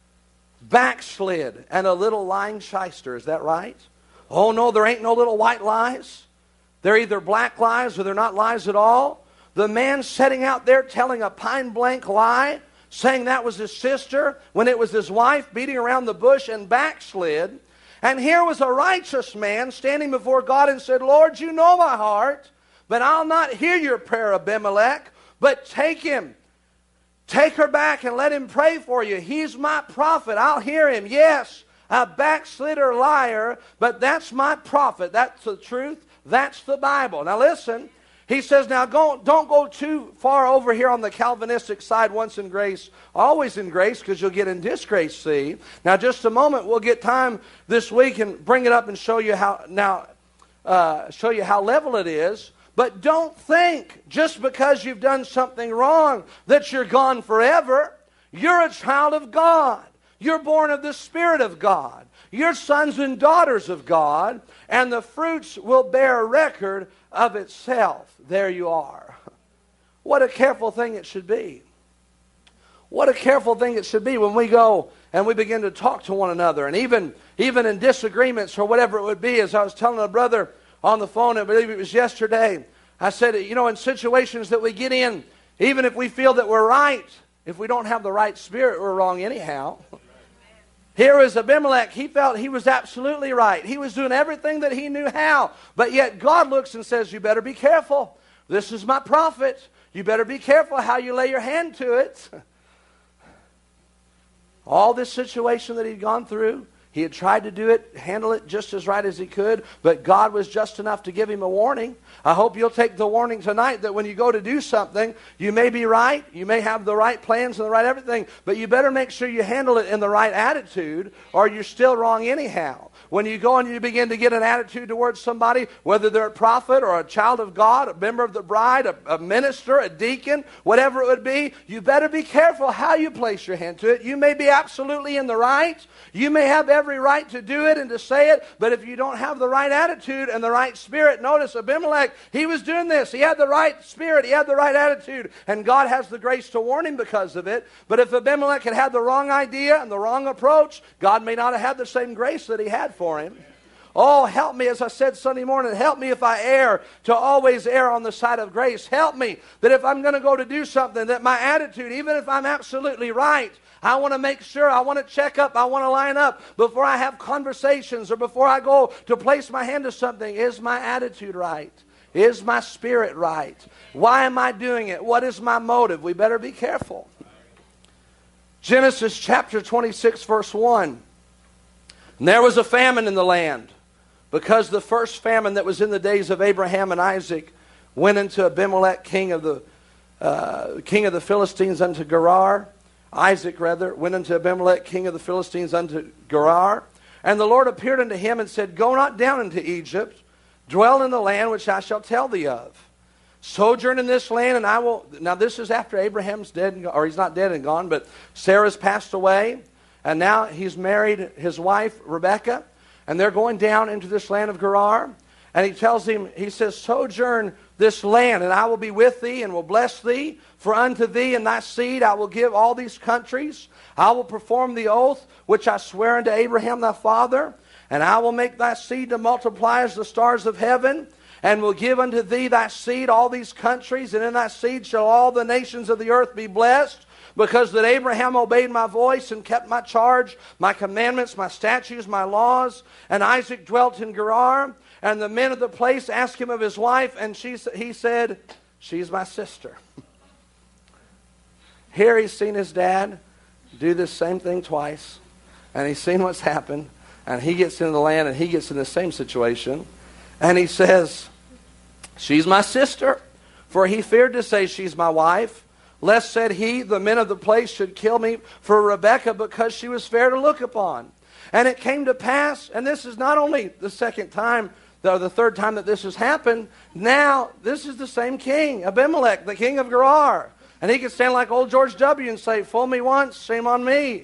Backslid and a little lying shyster. Is that right? Oh no, there ain't no little white lies. They're either black lies or they're not lies at all. The man sitting out there telling a pine blank lie, saying that was his sister, when it was his wife, beating around the bush and backslid. And here was a righteous man standing before God and said, Lord, you know my heart, but I'll not hear your prayer, Abimelech, but take him. Take her back and let him pray for you. He's my prophet. I'll hear him. Yes, a backslider liar, but that's my prophet. That's the truth. That's the Bible. Now listen. He says, now don't go too far over here on the Calvinistic side, once in grace, always in grace, because you'll get in disgrace, see. Now just a moment, we'll get time this week and bring it up and show you how level it is. But don't think, just because you've done something wrong, that you're gone forever. You're a child of God. You're born of the Spirit of God. You're sons and daughters of God, and the fruits will bear a record of itself. There you are. What a careful thing it should be. What a careful thing it should be when we go and we begin to talk to one another. And even in disagreements or whatever it would be, as I was telling a brother on the phone, I believe it was yesterday, I said, in situations that we get in, even if we feel that we're right, if we don't have the right spirit, we're wrong anyhow. Here is Abimelech. He felt he was absolutely right. He was doing everything that he knew how. But yet God looks and says, you better be careful. This is my prophet. You better be careful how you lay your hand to it. All this situation that he'd gone through, he had tried to do it, handle it just as right as he could, but God was just enough to give him a warning. I hope you'll take the warning tonight that when you go to do something, you may be right, you may have the right plans and the right everything, but you better make sure you handle it in the right attitude, or you're still wrong anyhow. When you go and you begin to get an attitude towards somebody, whether they're a prophet or a child of God, a member of the bride, a minister, a deacon, whatever it would be, you better be careful how you place your hand to it. You may be absolutely in the right. You may have every right to do it and to say it, but if you don't have the right attitude and the right spirit, notice Abimelech, he was doing this. He had the right spirit. He had the right attitude, and God has the grace to warn him because of it. But if Abimelech had had the wrong idea and the wrong approach, God may not have had the same grace that he had for him. Oh, help me, as I said Sunday morning, help me if I err to always err on the side of grace. Help me that if I'm going to go to do something, that my attitude, even if I'm absolutely right, I want to make sure, I want to check up, I want to line up before I have conversations or before I go to place my hand to something. Is my attitude right? Is my spirit right? Why am I doing it? What is my motive? We better be careful. Genesis chapter 26, verse 1. And there was a famine in the land, because the first famine that was in the days of Abraham and Isaac went into Abimelech, king of the Philistines, unto Gerar. Isaac, rather, went unto Abimelech, king of the Philistines, unto Gerar. And the Lord appeared unto him and said, Go not down into Egypt, dwell in the land which I shall tell thee of. Sojourn in this land, and I will... Now this is after Abraham's dead, or he's not dead and gone, but Sarah's passed away. And now he's married his wife, Rebekah. And they're going down into this land of Gerar. And he tells him, he says, Sojourn this land, and I will be with thee, and will bless thee. For unto thee and thy seed I will give all these countries. I will perform the oath which I swear unto Abraham thy father. And I will make thy seed to multiply as the stars of heaven. And will give unto thee thy seed all these countries. And in thy seed shall all the nations of the earth be blessed. Because that Abraham obeyed my voice and kept my charge, my commandments, my statutes, my laws. And Isaac dwelt in Gerar. And the men of the place asked him of his wife. And he said, She's my sister. Here he's seen his dad do this same thing twice. And he's seen what's happened. And he gets into the land and he gets in the same situation. And he says, She's my sister. For he feared to say, She's my wife. Lest, said he, the men of the place should kill me for Rebekah, because she was fair to look upon. And it came to pass, and this is not only the second time, or the third time that this has happened. Now, this is the same king, Abimelech, the king of Gerar. And he can stand like old George W. and say, Fool me once, shame on me.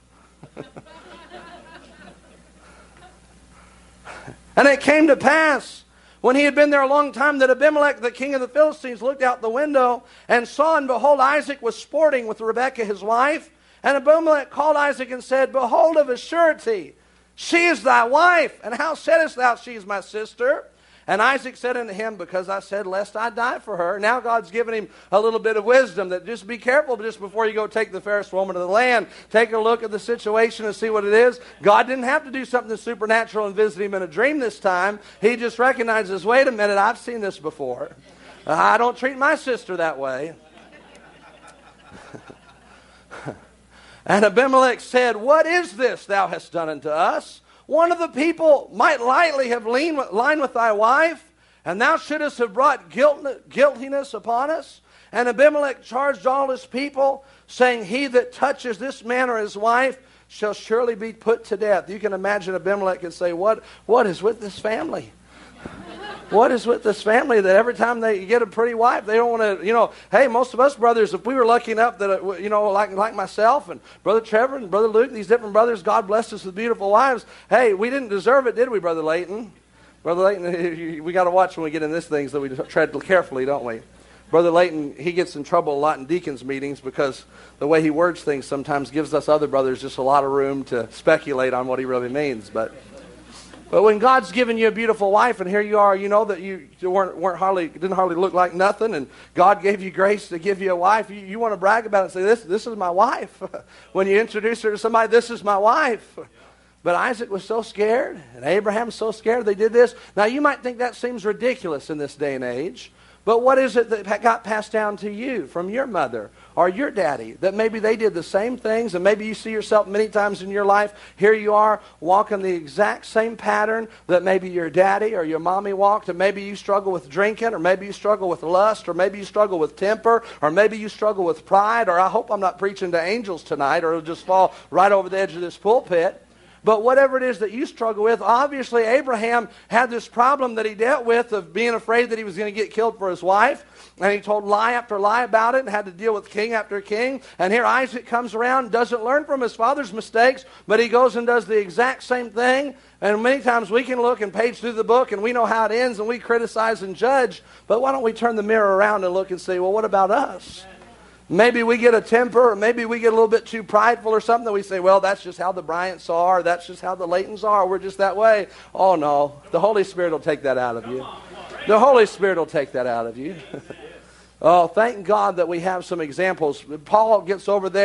And it came to pass, when he had been there a long time, that Abimelech, the king of the Philistines, looked out the window and saw, and behold, Isaac was sporting with Rebekah his wife. And Abimelech called Isaac and said, Behold, of a surety, she is thy wife. And how saidst thou, She is my sister? And Isaac said unto him, Because I said, lest I die for her. Now God's given him a little bit of wisdom, that just be careful just before you go take the fairest woman of the land. Take a look at the situation and see what it is. God didn't have to do something supernatural and visit him in a dream this time. He just recognizes, wait a minute, I've seen this before. I don't treat my sister that way. And Abimelech said, What is this thou hast done unto us? One of the people might lightly have lined with thy wife, and thou shouldest have brought guiltiness upon us. And Abimelech charged all his people, saying, He that touches this man or his wife shall surely be put to death. You can imagine Abimelech could say, What is with this family? What is with this family that every time they get a pretty wife, they don't want to, hey, most of us brothers, if we were lucky enough that, like myself and Brother Trevor and Brother Luke, these different brothers, God blessed us with beautiful wives. Hey, we didn't deserve it, did we, Brother Layton? Brother Layton, we got to watch when we get in this thing, so we tread carefully, don't we? Brother Layton, he gets in trouble a lot in deacons' meetings because the way he words things sometimes gives us other brothers just a lot of room to speculate on what he really means, But when God's given you a beautiful wife, and here you are, that you didn't hardly look like nothing, and God gave you grace to give you a wife, you want to brag about it and say, this is my wife. When you introduce her to somebody, this is my wife. But Isaac was so scared, and Abraham's so scared they did this. Now you might think that seems ridiculous in this day and age, but what is it that got passed down to you from your mother or your daddy? That maybe they did the same things, and maybe you see yourself many times in your life. Here you are walking the exact same pattern that maybe your daddy or your mommy walked, and maybe you struggle with drinking, or maybe you struggle with lust, or maybe you struggle with temper, or maybe you struggle with pride, or I hope I'm not preaching to angels tonight, or it'll just fall right over the edge of this pulpit. But whatever it is that you struggle with, obviously Abraham had this problem that he dealt with of being afraid that he was going to get killed for his wife. And he told lie after lie about it and had to deal with king after king. And here Isaac comes around, doesn't learn from his father's mistakes, but he goes and does the exact same thing. And many times we can look and page through the book and we know how it ends and we criticize and judge. But why don't we turn the mirror around and look and say, well, what about us? Maybe we get a temper, or maybe we get a little bit too prideful or something. We say, well, that's just how the Bryants are. That's just how the Laytons are. We're just that way. Oh, no. The Holy Spirit will take that out of you. The Holy Spirit will take that out of you. Oh, thank God that we have some examples. Paul gets over there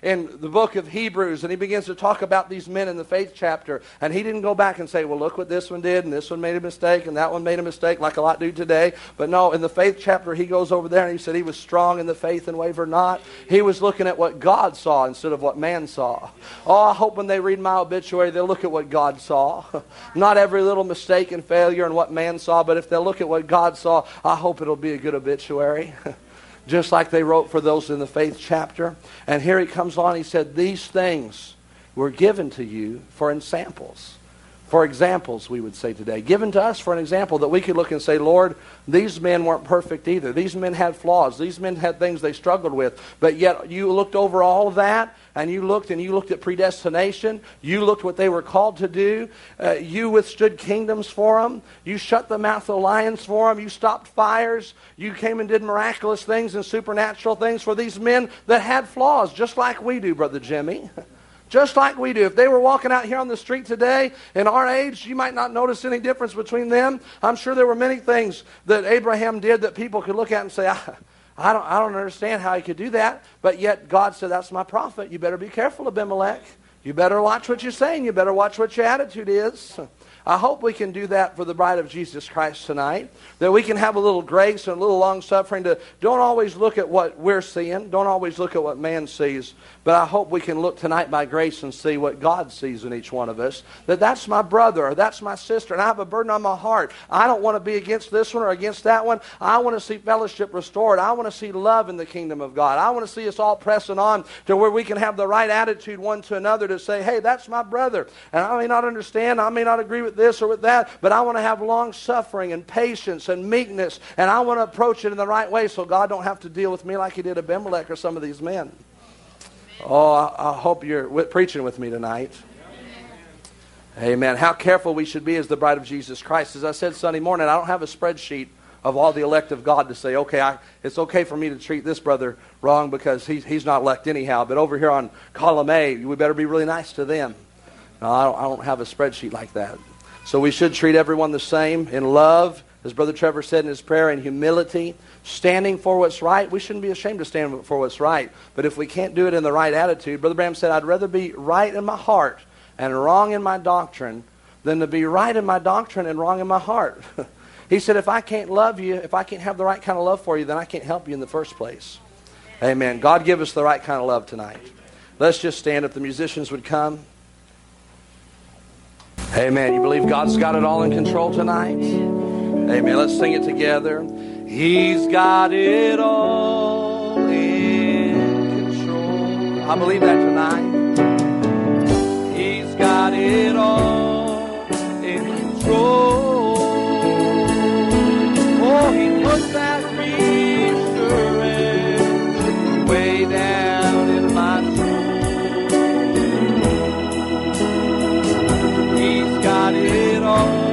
in the book of Hebrews, and he begins to talk about these men in the faith chapter. And he didn't go back and say, well, look what this one did, and this one made a mistake, and that one made a mistake, like a lot do today. But no, in the faith chapter, he goes over there, and he said he was strong in the faith and wavered not. He was looking at what God saw instead of what man saw. Oh, I hope when they read my obituary, they'll look at what God saw. Not every little mistake and failure and what man saw, but if they'll look at what God saw, I hope it'll be a good obituary. Just like they wrote for those in the faith chapter. And here he comes on, he said, these things were given to you for examples. For examples, we would say today. Given to us for an example that we could look and say, Lord, these men weren't perfect either. These men had flaws. These men had things they struggled with. But yet you looked over all of that, and you looked at predestination. You looked what they were called to do. You withstood kingdoms for them. You shut the mouth of lions for them. You stopped fires. You came and did miraculous things and supernatural things for these men that had flaws, just like we do, Brother Jimmy. Just like we do. If they were walking out here on the street today, in our age, you might not notice any difference between them. I'm sure there were many things that Abraham did that people could look at and say, I don't understand how he could do that. But yet God said, that's my prophet. You better be careful, Abimelech. You better watch what you're saying. You better watch what your attitude is. I hope we can do that for the bride of Jesus Christ tonight. That we can have a little grace and a little long suffering. Don't always look at what we're seeing. Don't always look at what man sees. But I hope we can look tonight by grace and see what God sees in each one of us. That's my brother or that's my sister, and I have a burden on my heart. I don't want to be against this one or against that one. I want to see fellowship restored. I want to see love in the kingdom of God. I want to see us all pressing on to where we can have the right attitude one to another to say, hey, that's my brother. And I may not understand, I may not agree with this or with that, but I want to have long suffering and patience and meekness, and I want to approach it in the right way so God don't have to deal with me like he did Abimelech or some of these men. Oh, I hope you're preaching with me tonight. Amen. How careful we should be as the bride of Jesus Christ. As I said Sunday morning, I don't have a spreadsheet of all the elect of God to say, okay, it's okay for me to treat this brother wrong because he's not elect anyhow. But over here on column A, we better be really nice to them. No, I don't have a spreadsheet like that. So we should treat everyone the same in love, as Brother Trevor said in his prayer, in humility, standing for what's right. We shouldn't be ashamed to stand for what's right. But if we can't do it in the right attitude, Brother Branham said, I'd rather be right in my heart and wrong in my doctrine than to be right in my doctrine and wrong in my heart. He said, if I can't love you, if I can't have the right kind of love for you, then I can't help you in the first place. Amen. God give us the right kind of love tonight. Let's just stand if the musicians would come. Amen. You believe God's got it all in control tonight? Amen. Let's sing it together. He's got it all in control. I believe that tonight. He's got it all in control. Oh, he put that reassurance way down in my soul. He's got it all.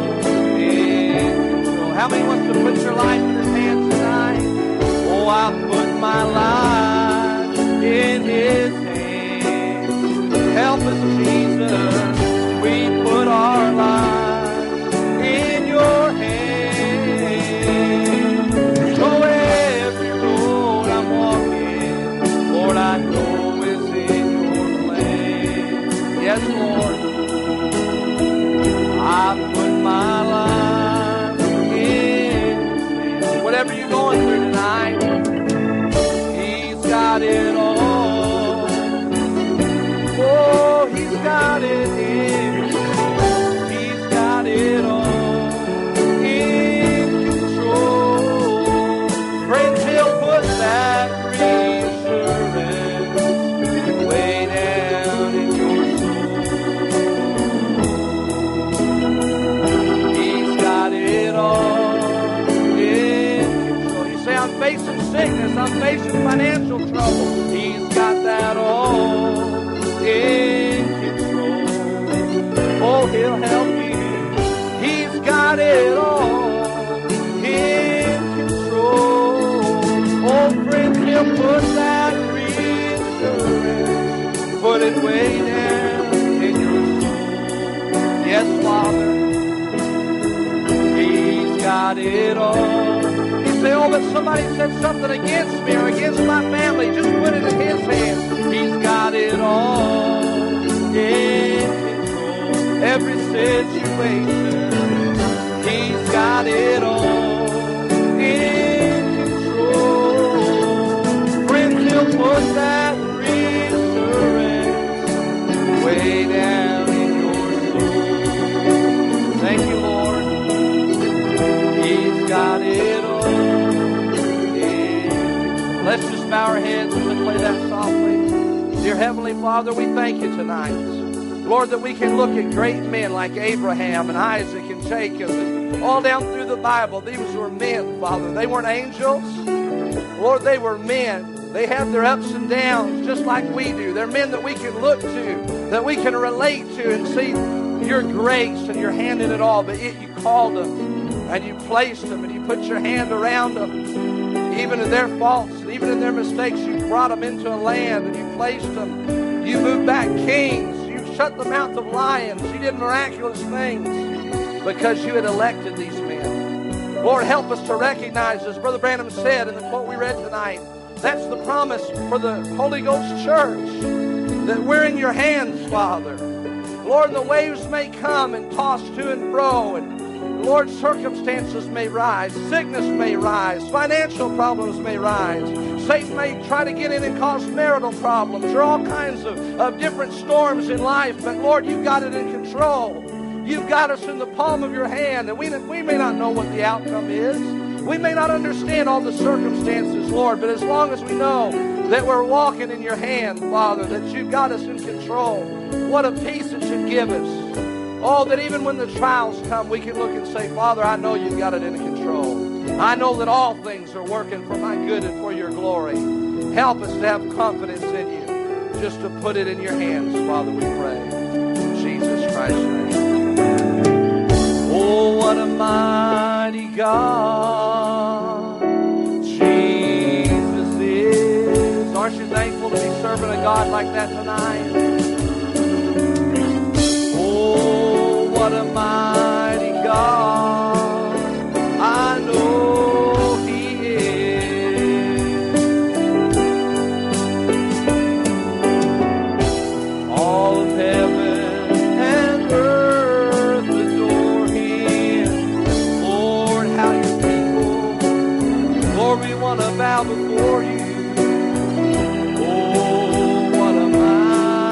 How many wants to put your life in his hands tonight? Oh, I put my life in his hands. Help us, Jesus. We put our lives in your hands. So every road I'm walking, Lord, I know is in your plan. Yes, Lord. I put my life. Whatever you're going through tonight, he's got it all. Oh, he's got it in. He's got it all in control. Friends, he'll put that reassurance way down in your soul. He's got it all. I'm facing sickness, I'm facing financial trouble. He's got that all in control. Oh, he'll help you. He's got it all in control. Oh, friends, he'll put that reassurance, put it way down in your soul. Yes, Father, he's got it all. Say, oh, but somebody said something against me or against my family. Just put it in his hands. He's got it all in control. Every situation, He's got it all in control. Friends, He'll put that reassurance way down in your soul. Thank you, Lord. He's got it all in control. Let's just bow our heads as we play that softly. Dear Heavenly Father, we thank you tonight, Lord, that we can look at great men like Abraham and Isaac and Jacob and all down through the Bible. These were men, Father. They weren't angels. Lord, they were men. They had their ups and downs just like we do. They're men that we can look to, that we can relate to and see your grace and your hand in it all. But yet you called them and you placed them and you put your hand around them. Even in their faults, and even in their mistakes, you brought them into a land and you placed them. You moved back kings. You shut the mouth of lions. You did miraculous things because you had elected these men. Lord, help us to recognize, as Brother Branham said in the quote we read tonight, that's the promise for the Holy Ghost Church, that we're in your hands, Father. Lord, the waves may come and toss to and fro, and Lord, circumstances may rise, sickness may rise, financial problems may rise. Satan may try to get in and cause marital problems or all kinds of different storms in life. But Lord, you've got it in control. You've got us in the palm of your hand. And we may not know what the outcome is. We may not understand all the circumstances, Lord. But as long as we know that we're walking in your hand, Father, that you've got us in control, what a peace it should give us. Oh, that even when the trials come, we can look and say, Father, I know you've got it in control. I know that all things are working for my good and for your glory. Help us to have confidence in you, just to put it in your hands, Father, we pray. In Jesus Christ's name. Oh, what a mighty God Jesus is. Aren't you thankful to be serving a God like that tonight? What a mighty God I know He is. All of heaven and earth adore Him. Lord, how your people, Lord, we want to bow before you. Oh, what a mighty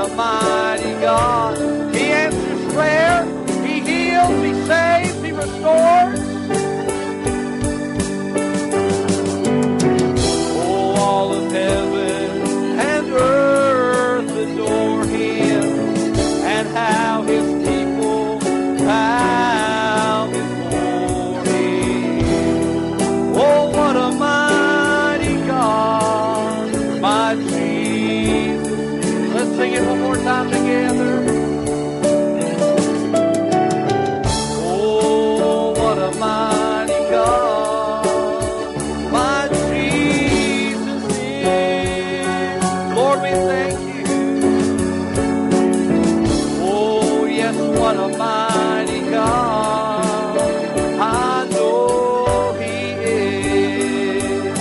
a mighty God. He answers prayer. He heals. He saves. He restores. Oh, all of heaven and earth adore Him, and how His people bow before Him. Oh, what a mighty God, my Jesus. Let's sing it one more time together. Oh, what a mighty God, my Jesus is. Lord, we thank you. Oh, yes, what a mighty God. I know He is.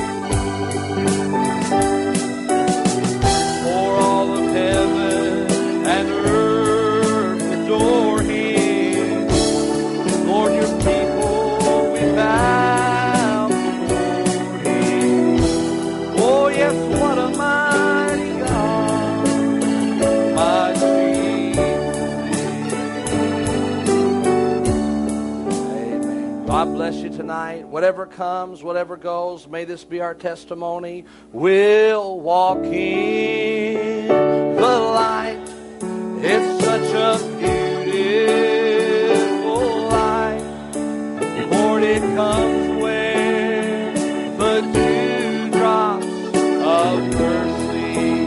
For all of heaven and earth adore Him. Lord, your people, we bow before Him. Oh, yes, what a mighty God, my Jesus. Amen. God bless you tonight. Whatever comes, whatever goes, may this be our testimony. We'll walk in the light. It's such a beautiful light. Lord, it comes where the dewdrops of mercy.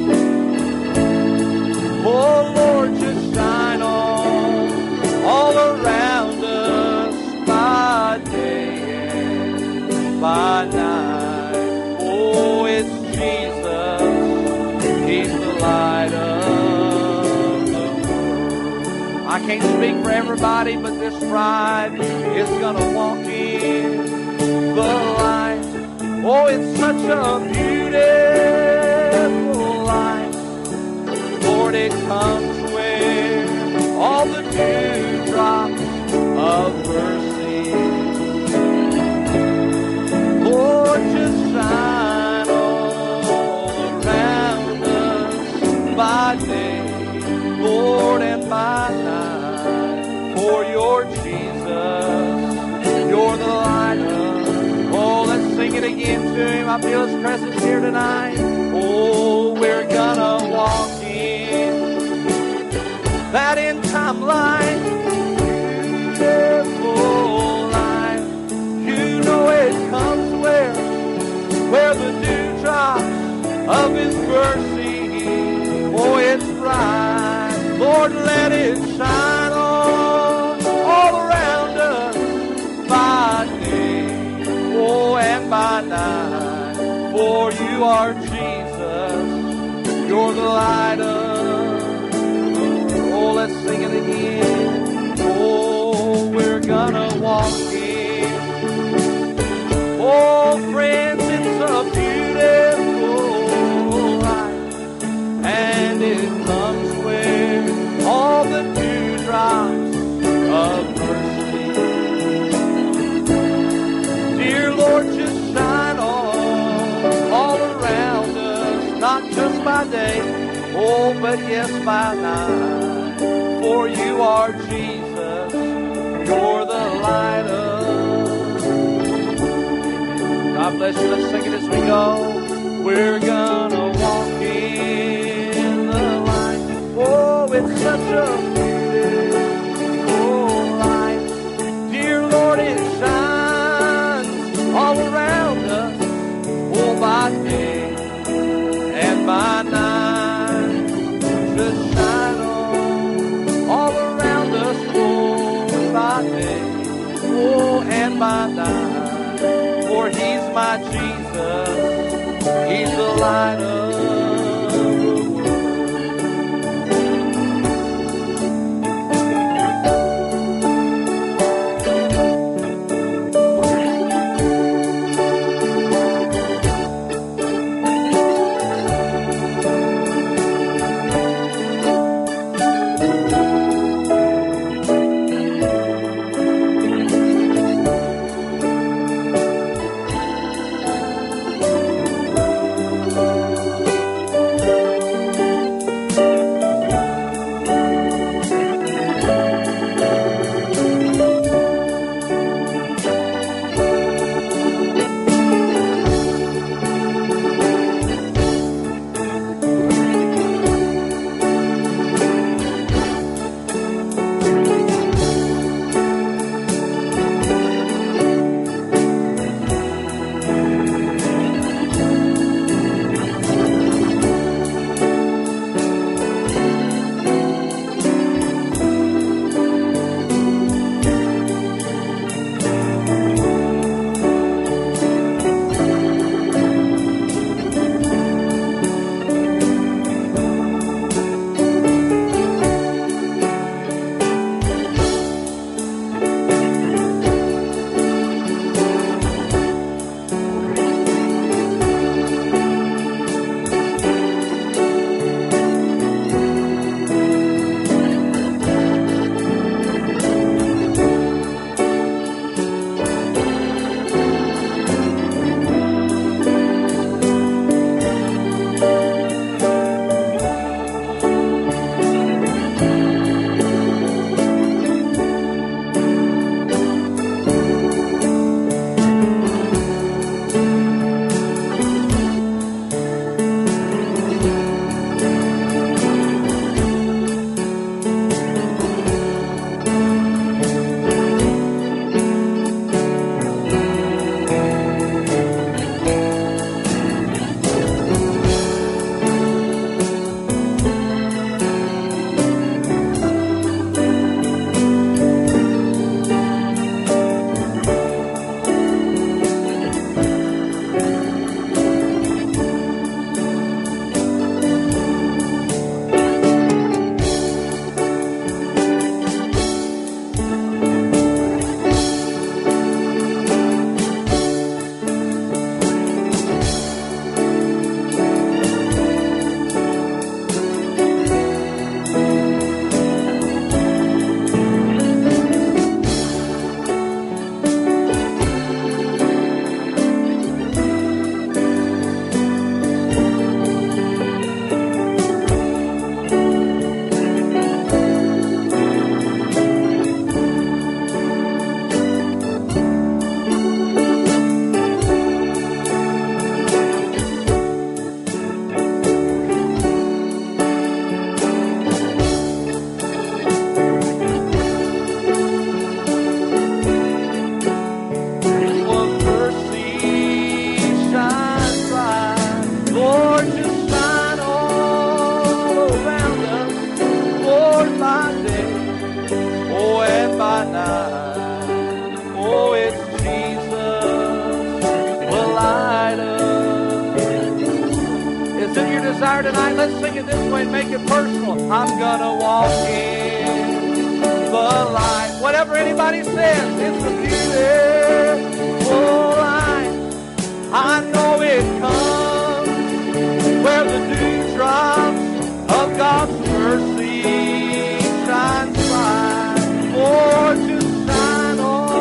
Oh, Lord, just shine on all around us by day and by night. Oh, it's Jesus. He's the light of the world. I can't speak for everybody, but this bride is gonna walk in the light. Oh, it's such a beautiful light. Lord, it comes where all the dewdrops of mercy. Lord, just shine all around us by day, Lord, and by night. For your Jesus, you're the light of. Oh, let's sing it again to Him. I feel His presence here tonight. Oh, we're gonna walk in that end time light, beautiful light. You know it comes where the dewdrops of His mercy. Oh, it's bright. Lord, let it shine on all around us by day, oh, and by night. For you are Jesus, you're the light of. Oh, let's sing it again. Oh, we're gonna walk in. Oh, friends, it's a beautiful light, and it comes where all the dewdrops of mercy. Dear Lord, just shine on all around us, not just by day, oh, but yes, by night. For you are Jesus, you're the light of. God bless you. Let's sing it as we go. We're gonna walk in the light. Oh, it's such a beautiful light. Dear Lord, it shines all around us, oh, by day and by night. Just shine on all around us, oh, by day, oh, and by night. For He's my Jesus, He's the light of the world. I'm gonna walk in the light. Whatever anybody says, it's a beautiful light. I know it comes where the dewdrops of God's mercy shine bright. Oh, just shine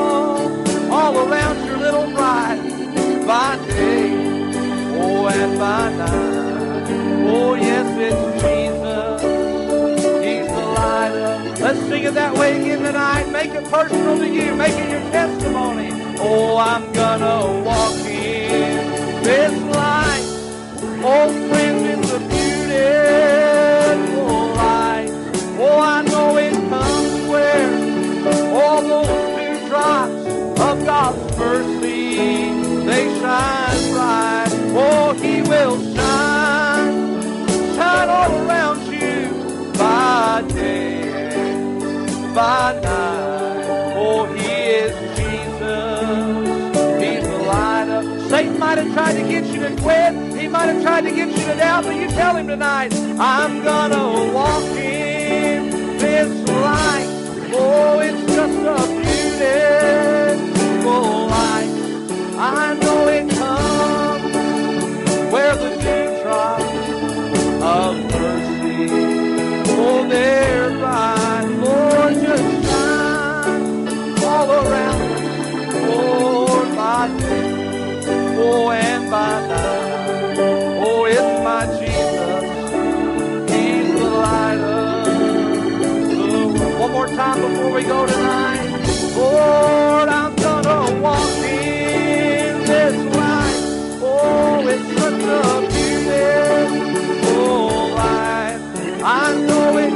all around your little bride by day, oh, and by night. Oh, yes, it's Jesus. He's the light of. Let's sing it that way again tonight. Make it personal to you. Make it your testimony. Oh, I'm gonna walk in this light. Oh, friend, it's a beautiful light. Oh, I know it comes where all those dewdrops of God's mercy, they shine bright. Oh, He will shine all around you by day and by night. Oh, He is Jesus. He's the light of. Satan might have tried to get you to quit. He might have tried to get you to doubt, but you tell him tonight, I'm gonna walk in this light. Oh, it's just a beautiful light. I know it comes where the dewdrops of mercy, oh, they're bright. Lord, just shine all around us, Lord, by day, oh, and by night. Oh, it's my Jesus. He's the light of the world. One more time before we go tonight. Lord, I'm gonna walk in this light. Oh, it's such a beautiful light. I know it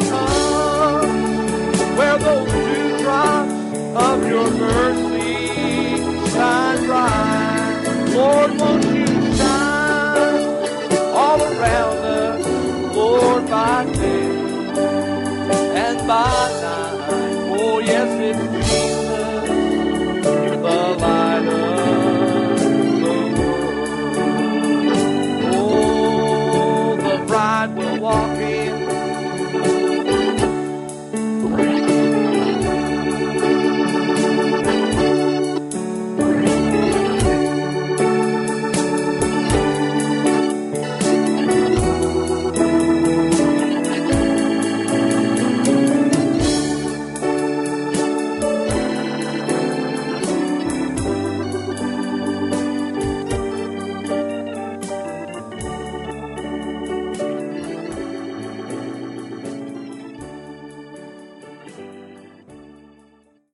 comes where those dewdrops of your mercy shine bright. Lord, won't you shine all around us, Lord, by day and by night. Oh, yes, it's Jesus.